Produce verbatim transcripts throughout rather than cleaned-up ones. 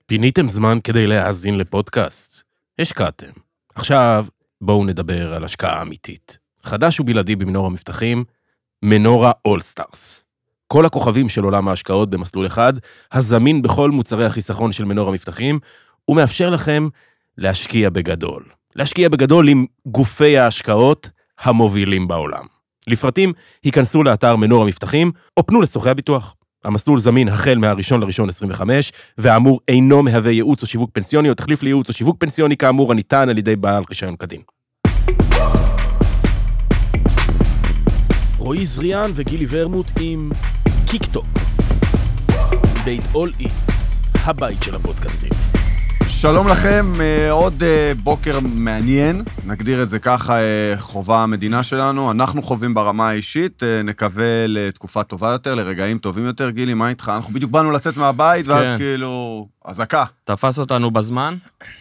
פיניתם זמן כדי להאזין לפודקאסט? השקעתם. עכשיו בואו נדבר על השקעה אמיתית. חדש ובלעדי במנור המבטחים, מנורה אולסטארס. כל הכוכבים של עולם ההשקעות במסלול אחד, הזמין בכל מוצרי החיסכון של מנור המבטחים, ומאפשר לכם להשקיע בגדול. להשקיע בגדול עם גופי ההשקעות המובילים בעולם. לפרטים, היכנסו לאתר מנור המבטחים, או פנו לסוכני הביטוח. המסלול זמין החל מהראשון לראשון עשרים וחמש, והאמור אינו מהווה ייעוץ או שיווק פנסיוני, או תחליף לייעוץ או שיווק פנסיוני כאמור הניתן על ידי בעל רישיון כדין. רועי זריאן וגילי ורמוט עם קיקטוק. בית אול אי, הבית של הפודקאסטים. שלום לכם, עוד בוקר מעניין, נגדיר את זה ככה, חובה המדינה שלנו, אנחנו חווים ברמה האישית, נקווה לתקופה טובה יותר, לרגעים טובים יותר. גילי, מה איתך? אנחנו בדיוק באנו לצאת מהבית, ואז כאילו, הזקה. תפס אותנו בזמן.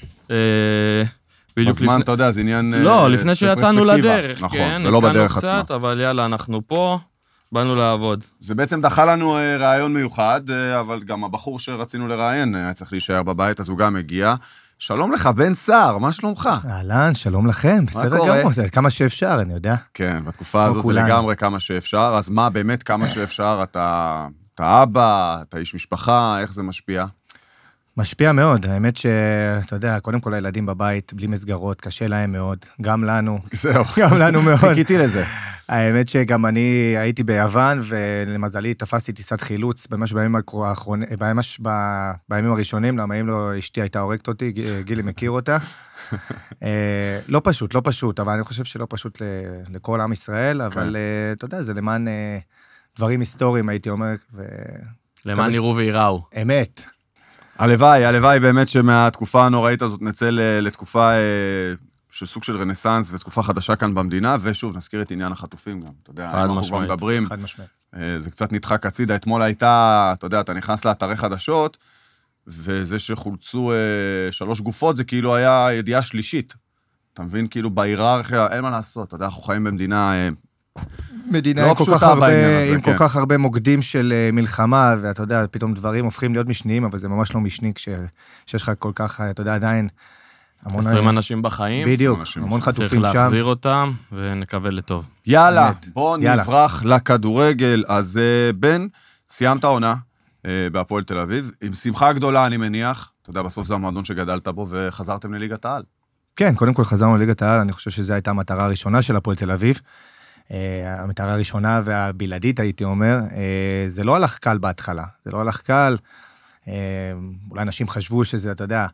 בזמן, אתה יודע, זה עניין... לא, לפני שיצאנו לדרך. נכון, ולא בדרך עצמה. אבל יאללה, אנחנו פה. באנו לעבוד. זה בעצם דחה לנו רעיון מיוחד, אבל גם הבחור שרצינו לראיין היה צריך להישאר בבית, אז הוא גם הגיע. שלום לך, בן שר, מה שלומך? אהלן, שלום לכם, בסדר גמור, זה כמה שאפשר, אני יודע. כן, בתקופה הזאת זה לגמרי כמה שאפשר, אז מה באמת כמה שאפשר? אתה, אתה אבא, אתה איש משפחה, איך זה משפיע? משפיע מאוד, האמת שאתה יודע, קודם כל הילדים בבית, בלי מסגרות, קשה להם מאוד, גם לנו. זהו. גם לנו מאוד. חיכיתי לזה. האמת שגם אני הייתי ביוון, ולמזלי תפסתי טיסת חילוץ, ממש בימים האחרונים, ממש בימים הראשונים, למה אם לא אשתי הייתה הורגת אותי, גילי מכיר אותה. לא פשוט, לא פשוט, אבל אני חושב שלא פשוט לכל עם ישראל, אבל אתה יודע, זה למען דברים היסטוריים, הייתי אומר. למען יראו ויראו. אמת. הלוואי, הלוואי באמת שמהתקופה הנוראית הזאת נצא לתקופה של סוג של רנסנס ותקופה חדשה כאן במדינה, ושוב נזכיר את עניין החטופים גם, אתה יודע, אנחנו כבר מדברים, זה קצת נדחק הצידה, אתמול הייתה, אתה יודע, אתה נכנס לאתרי חדשות, וזה שחולצו שלוש גופות, זה כאילו היה ידיעה שלישית, אתה מבין, כאילו בהיררכיה, אין מה לעשות, אתה יודע, אנחנו חיים במדינה... מדינה עם, כל כך, הרבה, הזה, עם כן. כל כך הרבה מוקדים של מלחמה, ואתה יודע, פתאום דברים הופכים להיות משניים, אבל זה ממש לא משני, כשיש לך כל כך, אתה יודע, עדיין... עשרים אנשים בחיים. בדיוק, המון חטופים שם. צריך להחזיר אותם, ונקווה לטוב. יאללה, בואו נברח לכדורגל. אז בן, סיימת עונה בהפועל תל אביב, עם שמחה גדולה, אני מניח, אתה יודע, בסוף זה המועדון שגדלת בו, וחזרתם לליגת העל. כן, קודם כל חזרנו לליגת העל, אני חושב שזו הייתה המטרה הראשונה של הפועל תל אביב, המטרה הראשונה והבלעדית, הייתי אומר, זה לא הלך קל בהתחלה, זה לא הלך קל, אולי אנשים חשבו שזה, אתה יודע,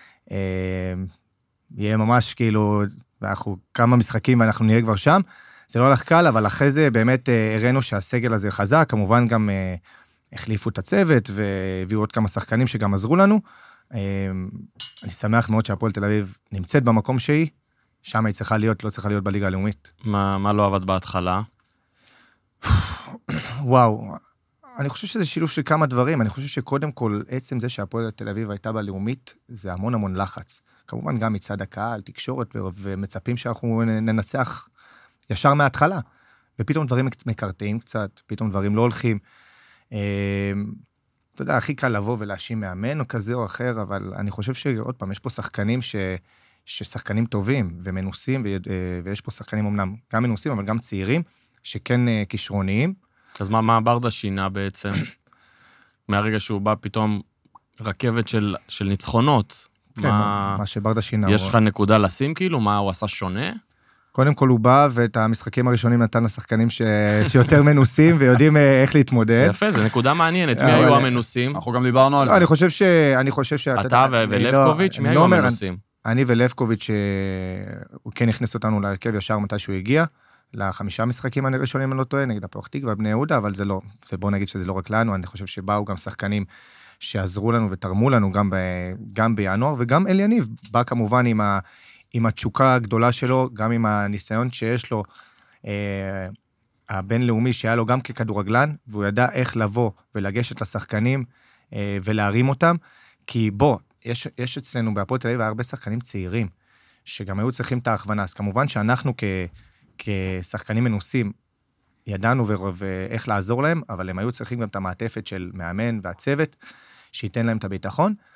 יהיה ממש כאילו, אנחנו כמה משחקים ואנחנו נהיה כבר שם, זה לא הלך קל, אבל אחרי זה באמת הראינו שהסגל הזה חזק, כמובן גם החליפו את הצוות, והביאו עוד כמה שחקנים שגם עזרו לנו, אני שמח מאוד שהפועל תל אביב נמצאת במקום שהיא, שם היא צריכה להיות, לא צריכה להיות בליגה הלאומית. מה, מה לא עבד בהתחלה? וואו, אני חושב שזה שילוב של כמה דברים, אני חושב שקודם כל, עצם זה שהפועל תל אביב הייתה בלאומית, זה המון המון לחץ. כמובן גם מצד הקהל, תקשורת, ומצפים שאנחנו ננצח ישר מההתחלה. ופתאום דברים מקרטעים קצת, פתאום דברים לא הולכים. אתה יודע, הכי קל לבוא ולהאשים מאמן או כזה או אחר, אבל אני חושב שעוד פעם, יש פה שחקנים ש... ששחקנים טובים ומנוסים, ויש פה שחקנים אמנם גם מנוסים, אבל גם צעירים, שכן כישרוניים. אז מה, מה ברדה שינה בעצם? מהרגע שהוא בא פתאום רכבת של, של ניצחונות. כן, מה, מה שברדה שינה. יש הוא... לך נקודה לשים כאילו? מה הוא עשה שונה? קודם כל הוא בא, ואת המשחקים הראשונים נתן לשחקנים ש... שיותר מנוסים, ויודעים איך להתמודד. יפה, זה נקודה מעניינת. מי היו המנוסים? אנחנו גם דיברנו על זה. אני חושב ש... אני חושב ש... אתה ולבקוביץ', מי היו המנוסים? אני ולבקוביץ', הוא כן הכניס אותנו להרכב ישר מתי שהוא הגיע, לחמישה משחקים הראשונים, אני לא טועה, נגד הפועל תקווה, בני יהודה, אבל זה לא, זה בוא נגיד שזה לא רק לנו, אני חושב שבאו גם שחקנים שעזרו לנו ותרמו לנו גם, ב, גם בינואר, וגם אל יניב, בא כמובן עם, ה, עם התשוקה הגדולה שלו, גם עם הניסיון שיש לו, אה, הבינלאומי שהיה לו גם ככדורגלן, והוא ידע איך לבוא ולגשת לשחקנים אה, ולהרים אותם, כי בוא, יש, יש אצלנו בהפועל תל אביב הרבה שחקנים צעירים, שגם היו צריכים את ההכוונה, אז כמובן שאנחנו כ... כשחקנים מנוסים, ידענו ואיך לעזור להם, אבל הם היו צריכים גם את המעטפת של מאמן והצוות, שייתן להם את הביטחון,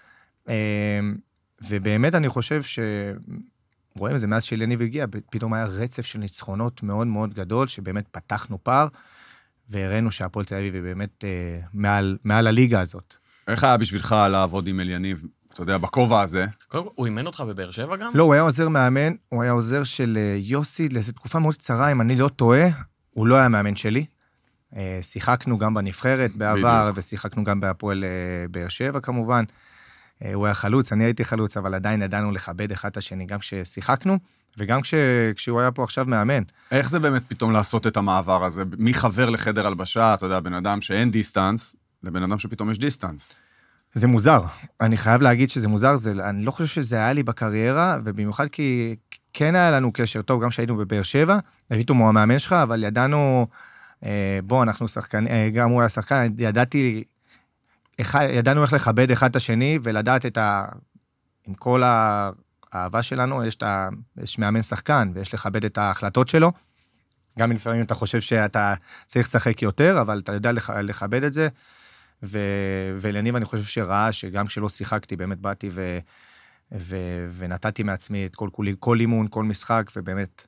ובאמת אני חושב ש... רואים את זה, מאז שאליניב הגיע, פתאום היה רצף של ניצחונות מאוד מאוד גדול, שבאמת פתחנו פער, והראינו שהפועל תל אביב היא באמת אה, מעל, מעל הליגה הזאת. איך היה בשבילך לעבוד עם אליניב, אתה יודע, בכובע הזה? הוא אימן אותך בבאר שבע גם? לא, הוא היה עוזר מאמן, הוא היה עוזר של יוסי, לאיזו תקופה מאוד קצרה, אם אני לא טועה, הוא לא היה מאמן שלי. אה, שיחקנו גם בנבחרת בעבר, בדיוק. ושיחקנו גם בהפועל אה, באר שבע כמובן. הוא היה חלוץ, אני הייתי חלוץ, אבל עדיין ידענו לכבד אחד את השני, גם כששיחקנו, וגם כש... כשהוא היה פה עכשיו מאמן. איך זה באמת פתאום לעשות את המעבר הזה? מי חבר לחדר הלבשה, אתה יודע, בן אדם שאין דיסטנס, לבן אדם שפתאום יש דיסטנס. זה מוזר. אני חייב להגיד שזה מוזר, זה... אני לא חושב שזה היה לי בקריירה, ובמיוחד כי כן היה לנו קשר טוב, גם שהיינו בבאר שבע, פתאום הוא המאמן שלך, אבל ידענו, בוא, אנחנו שחקן, גם הוא היה שחקן, ידעתי... ידענו איך לכבד אחד את השני, ולדעת את ה... עם כל האהבה שלנו, יש, ה... יש מאמן שחקן, ויש לכבד את ההחלטות שלו. גם לפעמים אתה חושב שאתה צריך לשחק יותר, אבל אתה יודע לכבד את זה. ו... ולניב אני חושב שראה שגם כשלא שיחקתי, באמת באתי ו... ו... ונתתי מעצמי את כל, כל אימון, כל משחק, ובאמת...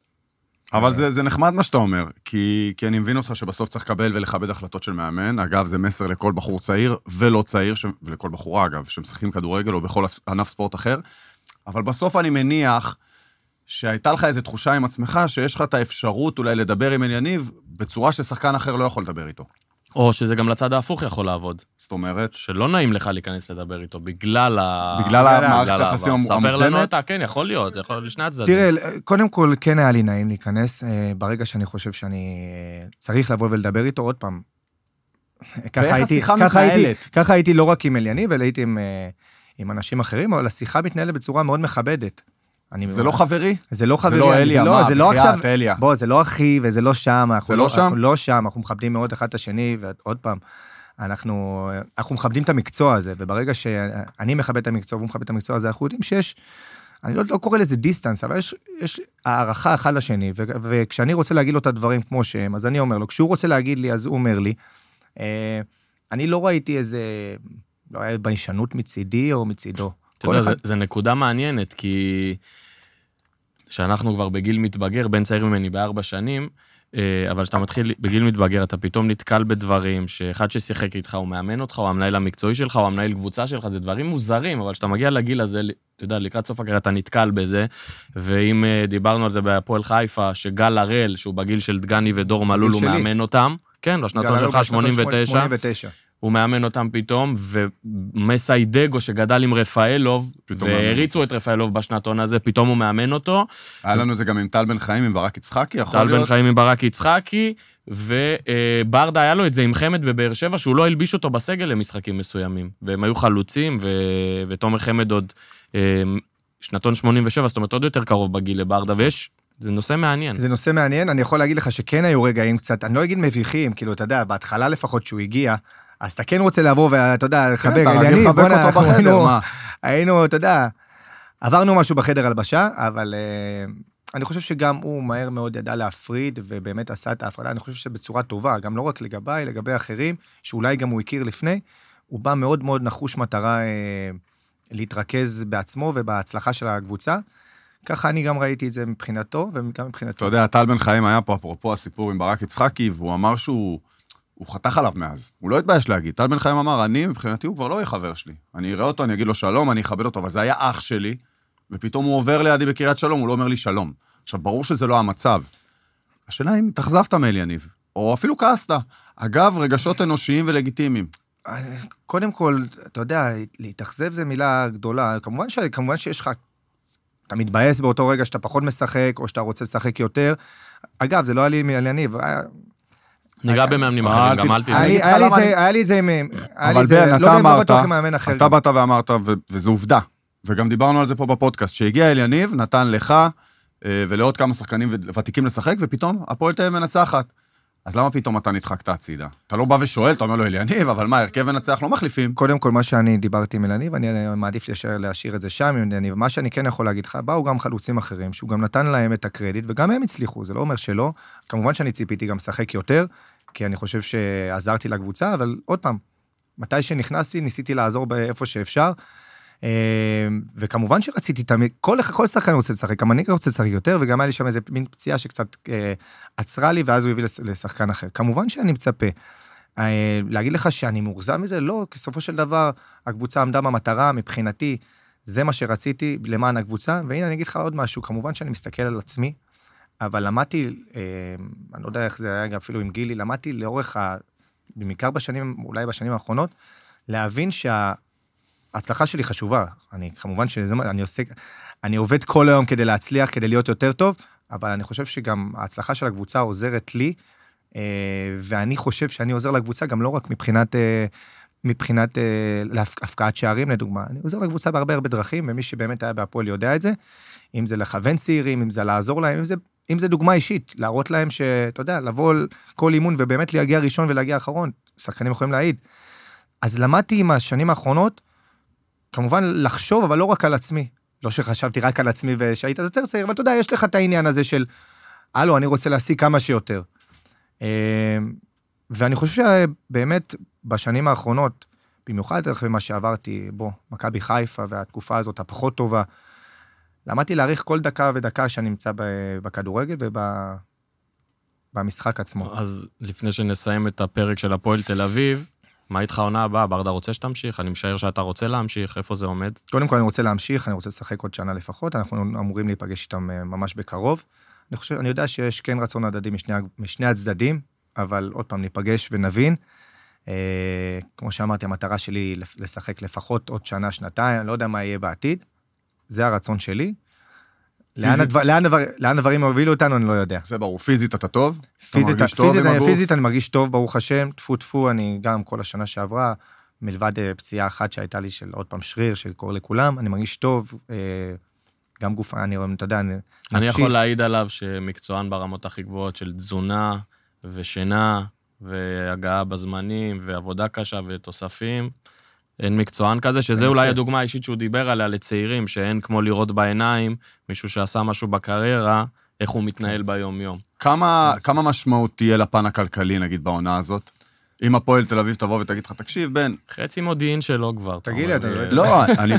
אבל זה, זה נחמד מה שאתה אומר, כי, כי אני מבין אותך שבסוף צריך לקבל ולכבד החלטות של מאמן. אגב, זה מסר לכל בחור צעיר ולא צעיר, ש... ולכל בחורה, אגב, שמשחקים כדורגל או בכל ענף ספורט אחר. אבל בסוף אני מניח שהייתה לך איזו תחושה עם עצמך, שיש לך את האפשרות אולי לדבר עם אליניב, בצורה ששחקן אחר לא יכול לדבר איתו. או שזה גם לצד ההפוך יכול לעבוד. זאת אומרת? שלא נעים לך להיכנס לדבר איתו, בגלל ה... בגלל המערכת היחסים המוקדמת? ספר לנו אותה, כן, יכול להיות, יכול לשני הצדדים. תראה, קודם כל, כן היה לי נעים להיכנס, ברגע שאני חושב שאני צריך לבוא ולדבר איתו עוד פעם. ואיך השיחה מתנהלת? ככה הייתי לא רק עם אליניב, אלא הייתי עם אנשים אחרים, אבל השיחה מתנהלת בצורה מאוד מכבדת. זה לא חברי? זה לא חברי. זה לא אליה, מה? זה לא עכשיו, אליה. בוא, זה לא אחי וזה לא שם. זה לא שם? אנחנו לא שם, אנחנו מכבדים מאוד אחד את השני, ועוד פעם, אנחנו, אנחנו מכבדים את המקצוע הזה, וברגע שאני מכבד את המקצוע, והוא מכבד את המקצוע הזה, אנחנו יודעים שיש, אני לא, לא קורא לזה דיסטנס, אבל יש, יש הערכה אחד לשני, ו, וכשאני רוצה להגיד לו את הדברים כמו שהם, אז אני אומר לו, כשהוא רוצה להגיד לי, אז הוא אומר לי, אה, אני לא ראיתי איזה, לא היה ביישנות מצידי או מצידו. אתה יודע, זה, זה נקודה מעניינת, כי שאנחנו כבר בגיל מתבגר, בין צעיר ממני בארבע שנים, אבל כשאתה מתחיל בגיל מתבגר, אתה פתאום נתקל בדברים, שאחד ששיחק איתך, הוא מאמן אותך, או המנהל המקצועי שלך, או המנהל קבוצה שלך, זה דברים מוזרים, אבל כשאתה מגיע לגיל הזה, אתה יודע, לקראת סוף הקריירה, אתה נתקל בזה, ואם דיברנו על זה בהפועל חיפה, שגל הראל, שהוא בגיל של דגני ודור מלול, הוא מאמן אותם, כן, בשנתון שלך, שמונים ותשע, הוא מאמן אותם פתאום, ומסיידגו שגדל עם רפאלוב, והריצו את רפאלוב בשנתון הזה, פתאום הוא מאמן אותו. היה לנו זה גם עם טל בן חיים, עם ברק יצחקי, יכול טל להיות? בן חיים עם ברק יצחקי, וברדה היה לו את זה עם חמד בבאר שבע, שהוא לא הלביש אותו בסגל למשחקים מסוימים, והם היו חלוצים, ותומר חמד עוד שנתון שמונים ושבע, זאת אומרת עוד יותר קרוב בגיל לברדה, ויש... זה נושא מעניין. זה נושא מעניין, אני יכול להגיד לך שכן היו רגעים קצת, אני לא אגיד מביכים, כאילו, אתה יודע, בהתחלה לפחות שהוא הגיע, אז אתה כן רוצה לבוא ואתה יודע, לחבק, אתה רגיל לחבק אותו בחדר, מה? היינו, אתה יודע, עברנו משהו בחדר הלבשה, אבל אני חושב שגם הוא מהר מאוד ידע להפריד, ובאמת עשה את ההפרדה, אני חושב שבצורה טובה, גם לא רק לגביי, לגבי אחרים, שאולי גם הוא הכיר לפני, הוא בא מאוד מאוד נחוש מטרה להתרכז בעצמו ובהצלחה של הקבוצה, ככה אני גם ראיתי את זה מבחינתו, וגם מבחינתו. אתה יודע, טל בן חיים היה פה, אפרופו הסיפור עם ברק יצחקי, והוא אמר שהוא הוא חתך עליו מאז. הוא לא התבייש להגיד. טל בן חיים אמר, אני, מבחינתי, הוא כבר לא יהיה חבר שלי. אני אראה אותו, אני אגיד לו שלום, אני אכבד אותו, אבל זה היה אח שלי, ופתאום הוא עובר לידי בקריית שלום, הוא לא אומר לי שלום. עכשיו, ברור שזה לא המצב. השאלה אם תחזבת מאליניב, או אפילו כעסת. אגב, רגשות אנושיים ולגיטימיים. קודם כל, אתה יודע, להתאכזב זה מילה גדולה. כמובן, ש... כמובן שיש לך אתה מתבאס באותו רגע שאתה פחות משחק, או שאתה רוצה לשחק יותר. אגב, זה לא היה לי מאליניב. ניגע במאמנים אחרים, גם אל תדע. היה לי את זה עם... אבל בן, אתה אמרת, אתה באת ואמרת, וזו עובדה, וגם דיברנו על זה פה בפודקאסט, שהגיע אליניב, נתן לך, ולעוד כמה שחקנים ותיקים לשחק, ופתאום הפועל תהיה מנצחת. אז למה פתאום אתה נדחקת הצידה? אתה לא בא ושואל, אתה אומר לו, אליניב, אבל מה, הרכב ונצח לא מחליפים. קודם כל, מה שאני דיברתי עם אליניב, אני מעדיף להשאיר את זה שם עם אליניב. מה שאני כן יכול להגיד לך, באו גם חלוצים אחרים, שהוא גם נתן להם את הקרדיט, וגם הם הצליחו, זה לא אומר שלא. כמובן שאני ציפיתי גם לשחק יותר, כי אני חושב שעזרתי לקבוצה, אבל עוד פעם, מתי שנכנסתי, ניסיתי לעזור באיפה שאפשר. וכמובן שרציתי תמיד, כל, כל שחקן רוצה לשחק, גם אני רוצה לשחק יותר, וגם היה לי שם איזה מין פציעה שקצת עצרה לי, ואז הוא הביא לשחקן אחר. כמובן שאני מצפה. להגיד לך שאני מאוכזב מזה? לא, בסופו של דבר, הקבוצה עמדה במטרה, מבחינתי, זה מה שרציתי למען הקבוצה, והנה אני אגיד לך עוד משהו, כמובן שאני מסתכל על עצמי, אבל למדתי, אני לא יודע איך זה היה אפילו עם גילי, למדתי לאורך, במקר בשנים, אולי בשנים האחרונות, להבין שההצלחה שלי חשובה. אני, כמובן שזה, אני עושה, אני עובד כל היום כדי להצליח, כדי להיות יותר טוב, אבל אני חושב שגם ההצלחה של הקבוצה עוזרת לי, ואני חושב שאני עוזר לקבוצה גם לא רק מבחינת, מבחינת להפקעת שערים, לדוגמה. אני עוזר לקבוצה בהרבה הרבה דרכים, ומי שבאמת היה בהפועל יודע את זה, אם זה לכוון צעירים, אם זה לעזור להם, אם זה, אם זה דוגמה אישית, להראות להם שאתה יודע, לבוא כל אימון ובאמת להגיע ראשון ולהגיע אחרון, שחקנים יכולים להעיד. אז למדתי עם השנים האחרונות, כמובן לחשוב, אבל לא רק על עצמי. לא שחשבתי רק על עצמי ושהיית יותר צעיר, אבל אתה יודע, יש לך את העניין הזה של, הלו, אני רוצה להשיג כמה שיותר. ואני חושב שבאמת בשנים האחרונות, במיוחד אחרי מה שעברתי, בוא, מכבי חיפה והתקופה הזאת הפחות טובה, למדתי להעריך כל דקה ודקה שאני נמצא בכדורגל ובמשחק עצמו. אז לפני שנסיים את הפרק של הפועל תל אביב, מה איתך עונה הבאה? ברדה רוצה שתמשיך? אני משער שאתה רוצה להמשיך, איפה זה עומד? קודם כל אני רוצה להמשיך, אני רוצה לשחק עוד שנה לפחות, אנחנו אמורים להיפגש איתם ממש בקרוב. אני חושב, אני יודע שיש כן רצון הדדי משני, משני הצדדים, אבל עוד פעם ניפגש ונבין. אה, כמו שאמרתי, המטרה שלי לשחק לפחות עוד שנה, שנתיים, אני לא יודע מה יהיה בעתיד. זה הרצון שלי. לאן, הדבר, לאן, הדבר, לאן הדברים הובילו אותנו, אני לא יודע. זה ברור, פיזית אתה טוב? פיזית, אתה פיזית, טוב אני, פיזית אני מרגיש טוב, ברוך השם, תפו תפו, אני גם כל השנה שעברה, מלבד פציעה אחת שהייתה לי של עוד פעם שריר, שקורה לכולם, אני מרגיש טוב, אה, גם גוף, אני רואה, אתה יודע, אני... אני יכול להעיד עליו שמקצוען ברמות הכי גבוהות של תזונה ושינה, והגעה בזמנים, ועבודה קשה ותוספים, אין מקצוען כזה, שזה אולי הדוגמה האישית שהוא דיבר עליה לצעירים, שאין כמו לראות בעיניים, מישהו שעשה משהו בקריירה, איך הוא מתנהל ביום-יום. כמה, כמה משמעות תהיה לפן הכלכלי, נגיד, בעונה הזאת? אם הפועל תל אביב תבוא ותגיד לך, תקשיב, בן... חצי מודיעין שלו כבר. תגיד לי, אתה... לא, אני...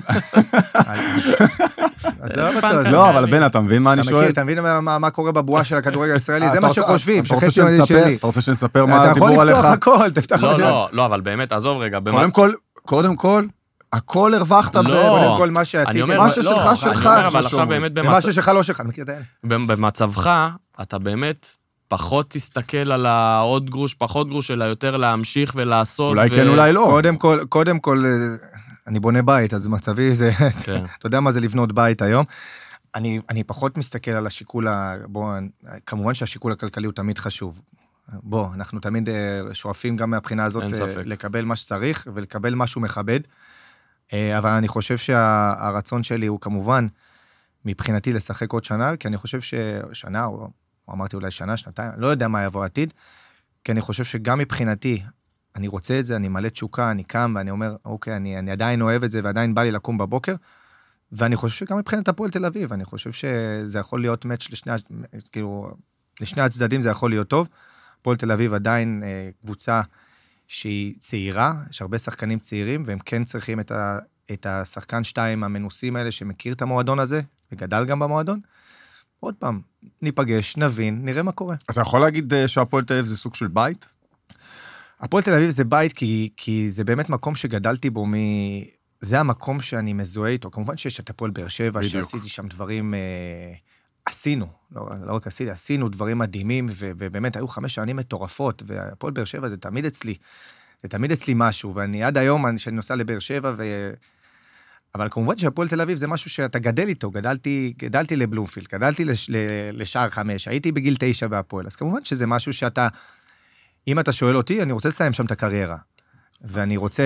לא, אבל בן, אתה מבין מה אני שואל? אתה מבין מה קורה בבועה של הכדורגל הישראלי? זה מה שחושבים, שחצי מודיעין שלי. אתה רוצה שנספר מה הדיבור עליך? אתה יכול לפתוח הכל, תפתח לא, לא, לא, אבל באמת, עזוב רגע. קודם כל, קודם כל, הכל הרווחת. קודם כל, מה שעשיתי. מה ששלך, שלך. אבל עכשיו באמת... מה ששלך, לא שלך, מכיר את האלה. במצבך, אתה באמת... פחות תסתכל על העוד גרוש, פחות גרוש, אלא יותר להמשיך ולעשות. אולי כן, אולי לא. קודם כל, קודם כל, אני בונה בית, אז מצבי זה, אתה יודע מה זה לבנות בית היום. אני, אני פחות מסתכל על השיקול, בוא, כמובן שהשיקול הכלכלי הוא תמיד חשוב. בוא, אנחנו תמיד שואפים גם מהבחינה הזאת לקבל מה שצריך, ולקבל משהו מכבד. אבל אני חושב שהרצון שלי הוא כמובן, מבחינתי לשחק עוד שנה, כי אני חושב ששנה או... אמרתי אולי שנה, שנתיים, לא יודע מה יבוא עתיד, כי אני חושב שגם מבחינתי, אני רוצה את זה, אני מלא תשוקה, אני קם ואני אומר, אוקיי, אני, אני עדיין אוהב את זה, ועדיין בא לי לקום בבוקר, ואני חושב שגם מבחינת הפועל תל אביב, אני חושב שזה יכול להיות מאץ' לשני, כאילו, לשני הצדדים זה יכול להיות טוב, הפועל תל אביב עדיין אה, קבוצה שהיא צעירה, יש הרבה שחקנים צעירים, והם כן צריכים את, ה, את השחקן שתיים המנוסים האלה, שמכיר את המועדון הזה, וגדל גם במועדון, עוד פעם, ניפגש, נבין, נראה מה קורה. אתה יכול להגיד שהפועל תל אביב זה סוג של בית? הפועל תל אביב זה בית, כי, כי זה באמת מקום שגדלתי בו, מ... זה המקום שאני מזוהה איתו. כמובן שיש את הפועל באר שבע, שעשיתי שם דברים, אה, עשינו, לא, לא רק עשיתי, עשינו דברים מדהימים, ו, ובאמת היו חמש שנים מטורפות, והפועל באר שבע זה תמיד אצלי, זה תמיד אצלי משהו, ואני עד היום, שאני נוסע לבאר שבע, ו... אבל כמובן שהפועל תל אביב זה משהו שאתה גדל איתו, גדלתי, גדלתי לבלומפילד, גדלתי לש, לשער חמש, הייתי בגיל תשע בהפועל, אז כמובן שזה משהו שאתה, אם אתה שואל אותי, אני רוצה לסיים שם את הקריירה, ואני רוצה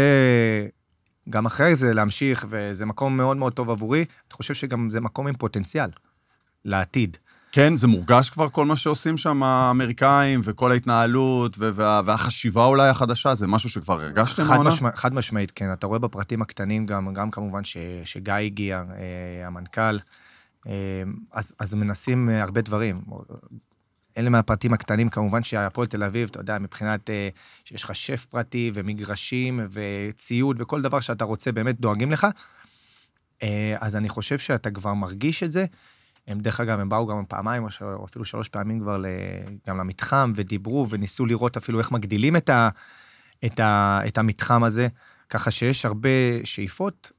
גם אחרי זה להמשיך, וזה מקום מאוד מאוד טוב עבורי, אני חושב שגם זה מקום עם פוטנציאל לעתיד. כן, זה מורגש כבר כל מה שעושים שם האמריקאים, וכל ההתנהלות, וה, והחשיבה אולי החדשה, זה משהו שכבר הרגשתם חד, משמע, חד משמעית, כן. אתה רואה בפרטים הקטנים גם, גם כמובן ש, שגיא הגיע, אה, המנכ"ל, אה, אז, אז מנסים הרבה דברים. אלה מהפרטים הקטנים, כמובן שהפועל תל אביב, אתה יודע, מבחינת אה, שיש לך שף פרטי, ומגרשים, וציוד, וכל דבר שאתה רוצה, באמת דואגים לך. אז אני חושב שאתה כבר מרגיש את זה. הם דרך אגב, הם באו גם פעמיים, או אפילו שלוש פעמים כבר גם למתחם, ודיברו, וניסו לראות אפילו איך מגדילים את, ה, את, ה, את המתחם הזה, ככה שיש הרבה שאיפות.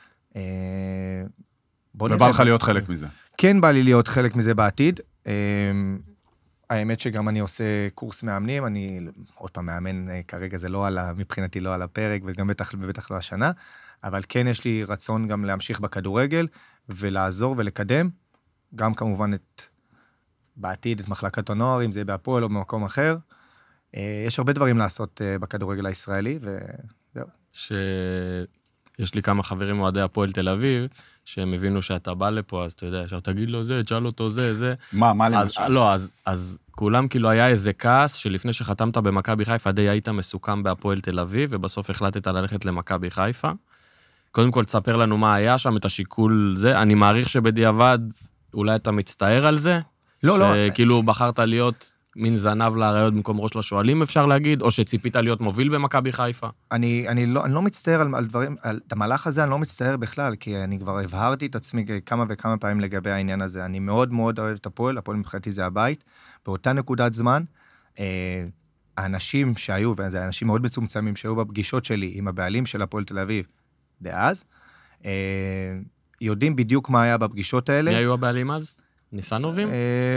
ובא לך להיות חלק מזה. כן, בא לי להיות חלק מזה בעתיד. האמת שגם אני עושה קורס מאמנים, אני עוד פעם מאמן, כרגע זה לא על, מבחינתי לא על הפרק, וגם בטח, בטח לא השנה, אבל כן יש לי רצון גם להמשיך בכדורגל, ולעזור ולקדם, גם כמובן את, בעתיד את מחלקת הנוער, אם זה בהפועל או במקום אחר. יש הרבה דברים לעשות בכדורגל הישראלי, וזהו. שיש לי כמה חברים מועדי הפועל תל אביב, שהם הבינו שאתה בא לפה, אז אתה יודע, עכשיו תגיד לו זה, תשאל אותו זה, זה. מה, מה למשל? לא, אז, אז כולם כאילו היה איזה כעס, שלפני שחתמת במכבי חיפה, די היית מסוכם בהפועל תל אביב, ובסוף החלטת ללכת למכבי חיפה. קודם כל, תספר לנו מה היה שם, את השיקול זה. אני מעריך שבדיעבד, אולי אתה מצטער על זה? לא, לא. שכאילו בחרת להיות מין זנב להרעיות במקום ראש לשואלים, אפשר להגיד, או שציפית להיות מוביל במכבי חיפה? אני, אני לא, אני לא מצטער על, על דברים, על המהלך הזה אני לא מצטער בכלל, כי אני כבר הבהרתי את עצמי כמה וכמה פעמים לגבי העניין הזה. אני מאוד מאוד אוהב את הפועל, הפועל מבחינתי זה הבית. באותה נקודת זמן, אה, האנשים שהיו, וזה אנשים מאוד מצומצמים, שהיו בפגישות שלי עם הבעלים של הפועל תל אביב, דאז, אה, יודעים בדיוק מה היה בפגישות האלה. מי היו הבעלים אז? ניסנובים? אה,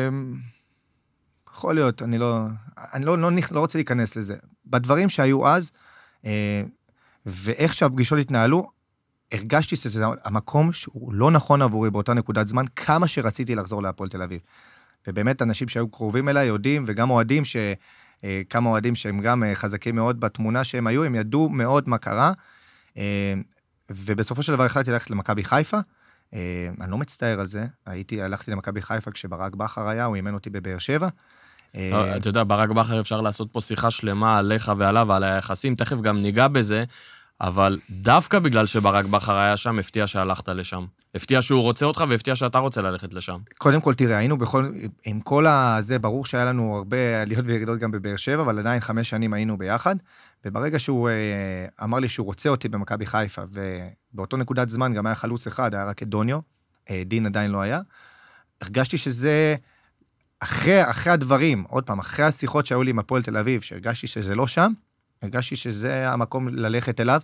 יכול להיות, אני לא, אני לא, לא, לא רוצה להיכנס לזה. בדברים שהיו אז, אה, ואיך שהפגישות התנהלו, הרגשתי שזה המקום שהוא לא נכון עבורי באותה נקודת זמן, כמה שרציתי לחזור להפועל תל אביב. ובאמת אנשים שהיו קרובים אליי יודעים, וגם אוהדים, ש, אה, כמה אוהדים שהם גם אה, חזקים מאוד בתמונה שהם היו, הם ידעו מאוד מה קרה, אה, ובסופו של דבר החלטתי ללכת למכבי חיפה, אה, אני לא מצטער על זה, הייתי, הלכתי למכבי חיפה כשברק בכר היה, הוא אימן אותי בבאר שבע, אתה יודע, ברק בכר אפשר לעשות פה שיחה שלמה עליך ועליו ועל היחסים, תכף גם ניגע בזה, אבל דווקא בגלל שברק בכר היה שם, הפתיע שהלכת לשם. הפתיע שהוא רוצה אותך והפתיע שאתה רוצה ללכת לשם. קודם כל, תראה, היינו בכל, עם כל הזה, ברור שהיה לנו הרבה עליות וירידות גם בבאר שבע, אבל עדיין חמש שנים היינו ביחד, וברגע שהוא אמר לי שהוא רוצה אותי במכבי חיפה, ובאותו נקודת זמן גם היה חלוץ אחד, היה רק את דוניו, דין עדיין לא היה, הרגשתי שזה אחרי, אחרי הדברים, עוד פעם, אחרי השיחות שהיו לי עם הפועל תל אביב, שהרגשתי שזה לא שם, הרגשתי שזה המקום ללכת אליו.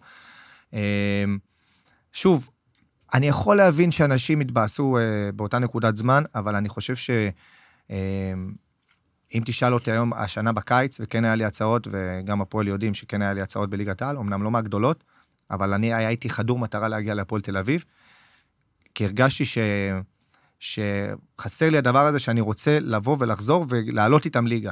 שוב, אני יכול להבין שאנשים התבאסו באותה נקודת זמן, אבל אני חושב שאם תשאל אותי היום, השנה בקיץ, וכן היה לי הצעות, וגם הפועל יודעים שכן היה לי הצעות בליגת העל, אמנם לא מהגדולות, אבל אני הייתי חדור מטרה להגיע להפועל תל אביב, כי הרגשתי ש... שחסר לי הדבר הזה שאני רוצה לבוא ולחזור ולעלות איתם ליגה.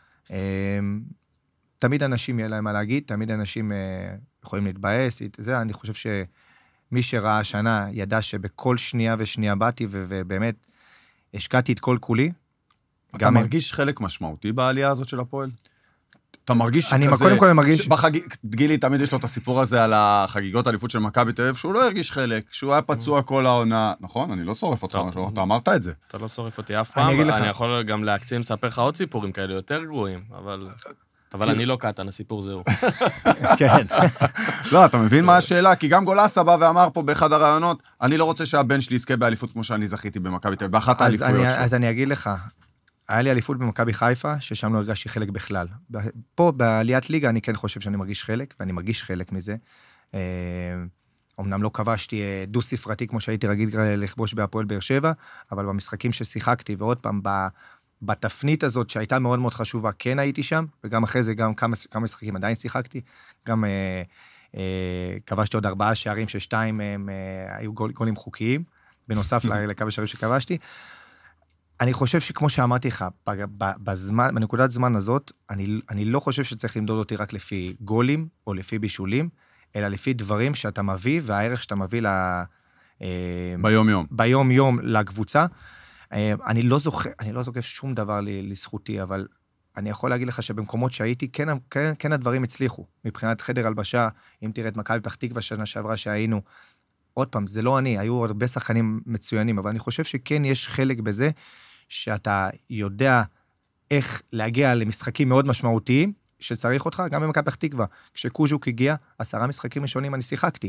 תמיד אנשים יהיה להם מה להגיד, תמיד אנשים יכולים להתבאס, זה, אני חושב שמי שראה השנה ידע שבכל שנייה ושנייה באתי, ובאמת השקעתי את כל כולי. אתה מרגיש חלק משמעותי בעלייה הזאת של הפועל? אתה מרגיש שכזה... אני קודם כל מרגיש... בחגיג... גילי תמיד יש לו את הסיפור הזה על החגיגות האליפות של מכבי תל אביב, שהוא לא הרגיש חלק, שהוא היה פצוע כל העונה, נכון? אני לא שורף אותך, אתה אמרת את זה. אתה לא שורף אותי אף פעם, אני יכול גם להקצין, לספר לך עוד סיפורים כאלה יותר גרועים, אבל... אבל אני לא קטן, הסיפור זהו. כן. לא, אתה מבין מה השאלה? כי גם גולסה בא ואמר פה באחד הרעיונות, אני לא רוצה שהבן שלי יזכה באליפות כמו שאני זכיתי במכבי תל אביב, באחת האליפויות שלו. אז אני אגיד לך, היה לי אליפות במכבי חיפה, ששם לא הרגשתי חלק בכלל. פה, בעליית ליגה, אני כן חושב שאני מרגיש חלק, ואני מרגיש חלק מזה. אמנם לא כבשתי דו ספרתי, כמו שהייתי רגיל לכבוש בהפועל באר שבע, אבל במשחקים ששיחקתי, ועוד פעם, בתפנית הזאת, שהייתה מאוד מאוד חשובה, כן הייתי שם, וגם אחרי זה, גם כמה, כמה משחקים עדיין שיחקתי, גם אה, אה, כבשתי עוד ארבעה שערים, ששתיים הם אה, היו גול, גולים חוקיים, בנוסף לכמה שערים שכבשתי. אני חושב שכמו שאמרתי לך, בזמן, בנקודת זמן הזאת, אני, אני לא חושב שצריך למדוד אותי רק לפי גולים, או לפי בישולים, אלא לפי דברים שאתה מביא, והערך שאתה מביא ל... ביום-יום. ביום-יום לקבוצה. אני לא זוכר, אני לא זוכר שום דבר לזכותי, אבל אני יכול להגיד לך שבמקומות שהייתי, כן, כן, כן הדברים הצליחו. מבחינת חדר הלבשה, אם תראה את מכבי פתח תקווה שנה שעברה שהיינו, עוד פעם, זה לא אני, היו הרבה שחקנים מצוינים, אבל אני חושב שכן יש חלק בזה, שאתה יודע איך להגיע למשחקים מאוד משמעותיים, שצריך אותך, גם במכבי פתח תקווה. כשקוז'וק הגיע, עשרה משחקים ראשונים אני שיחקתי.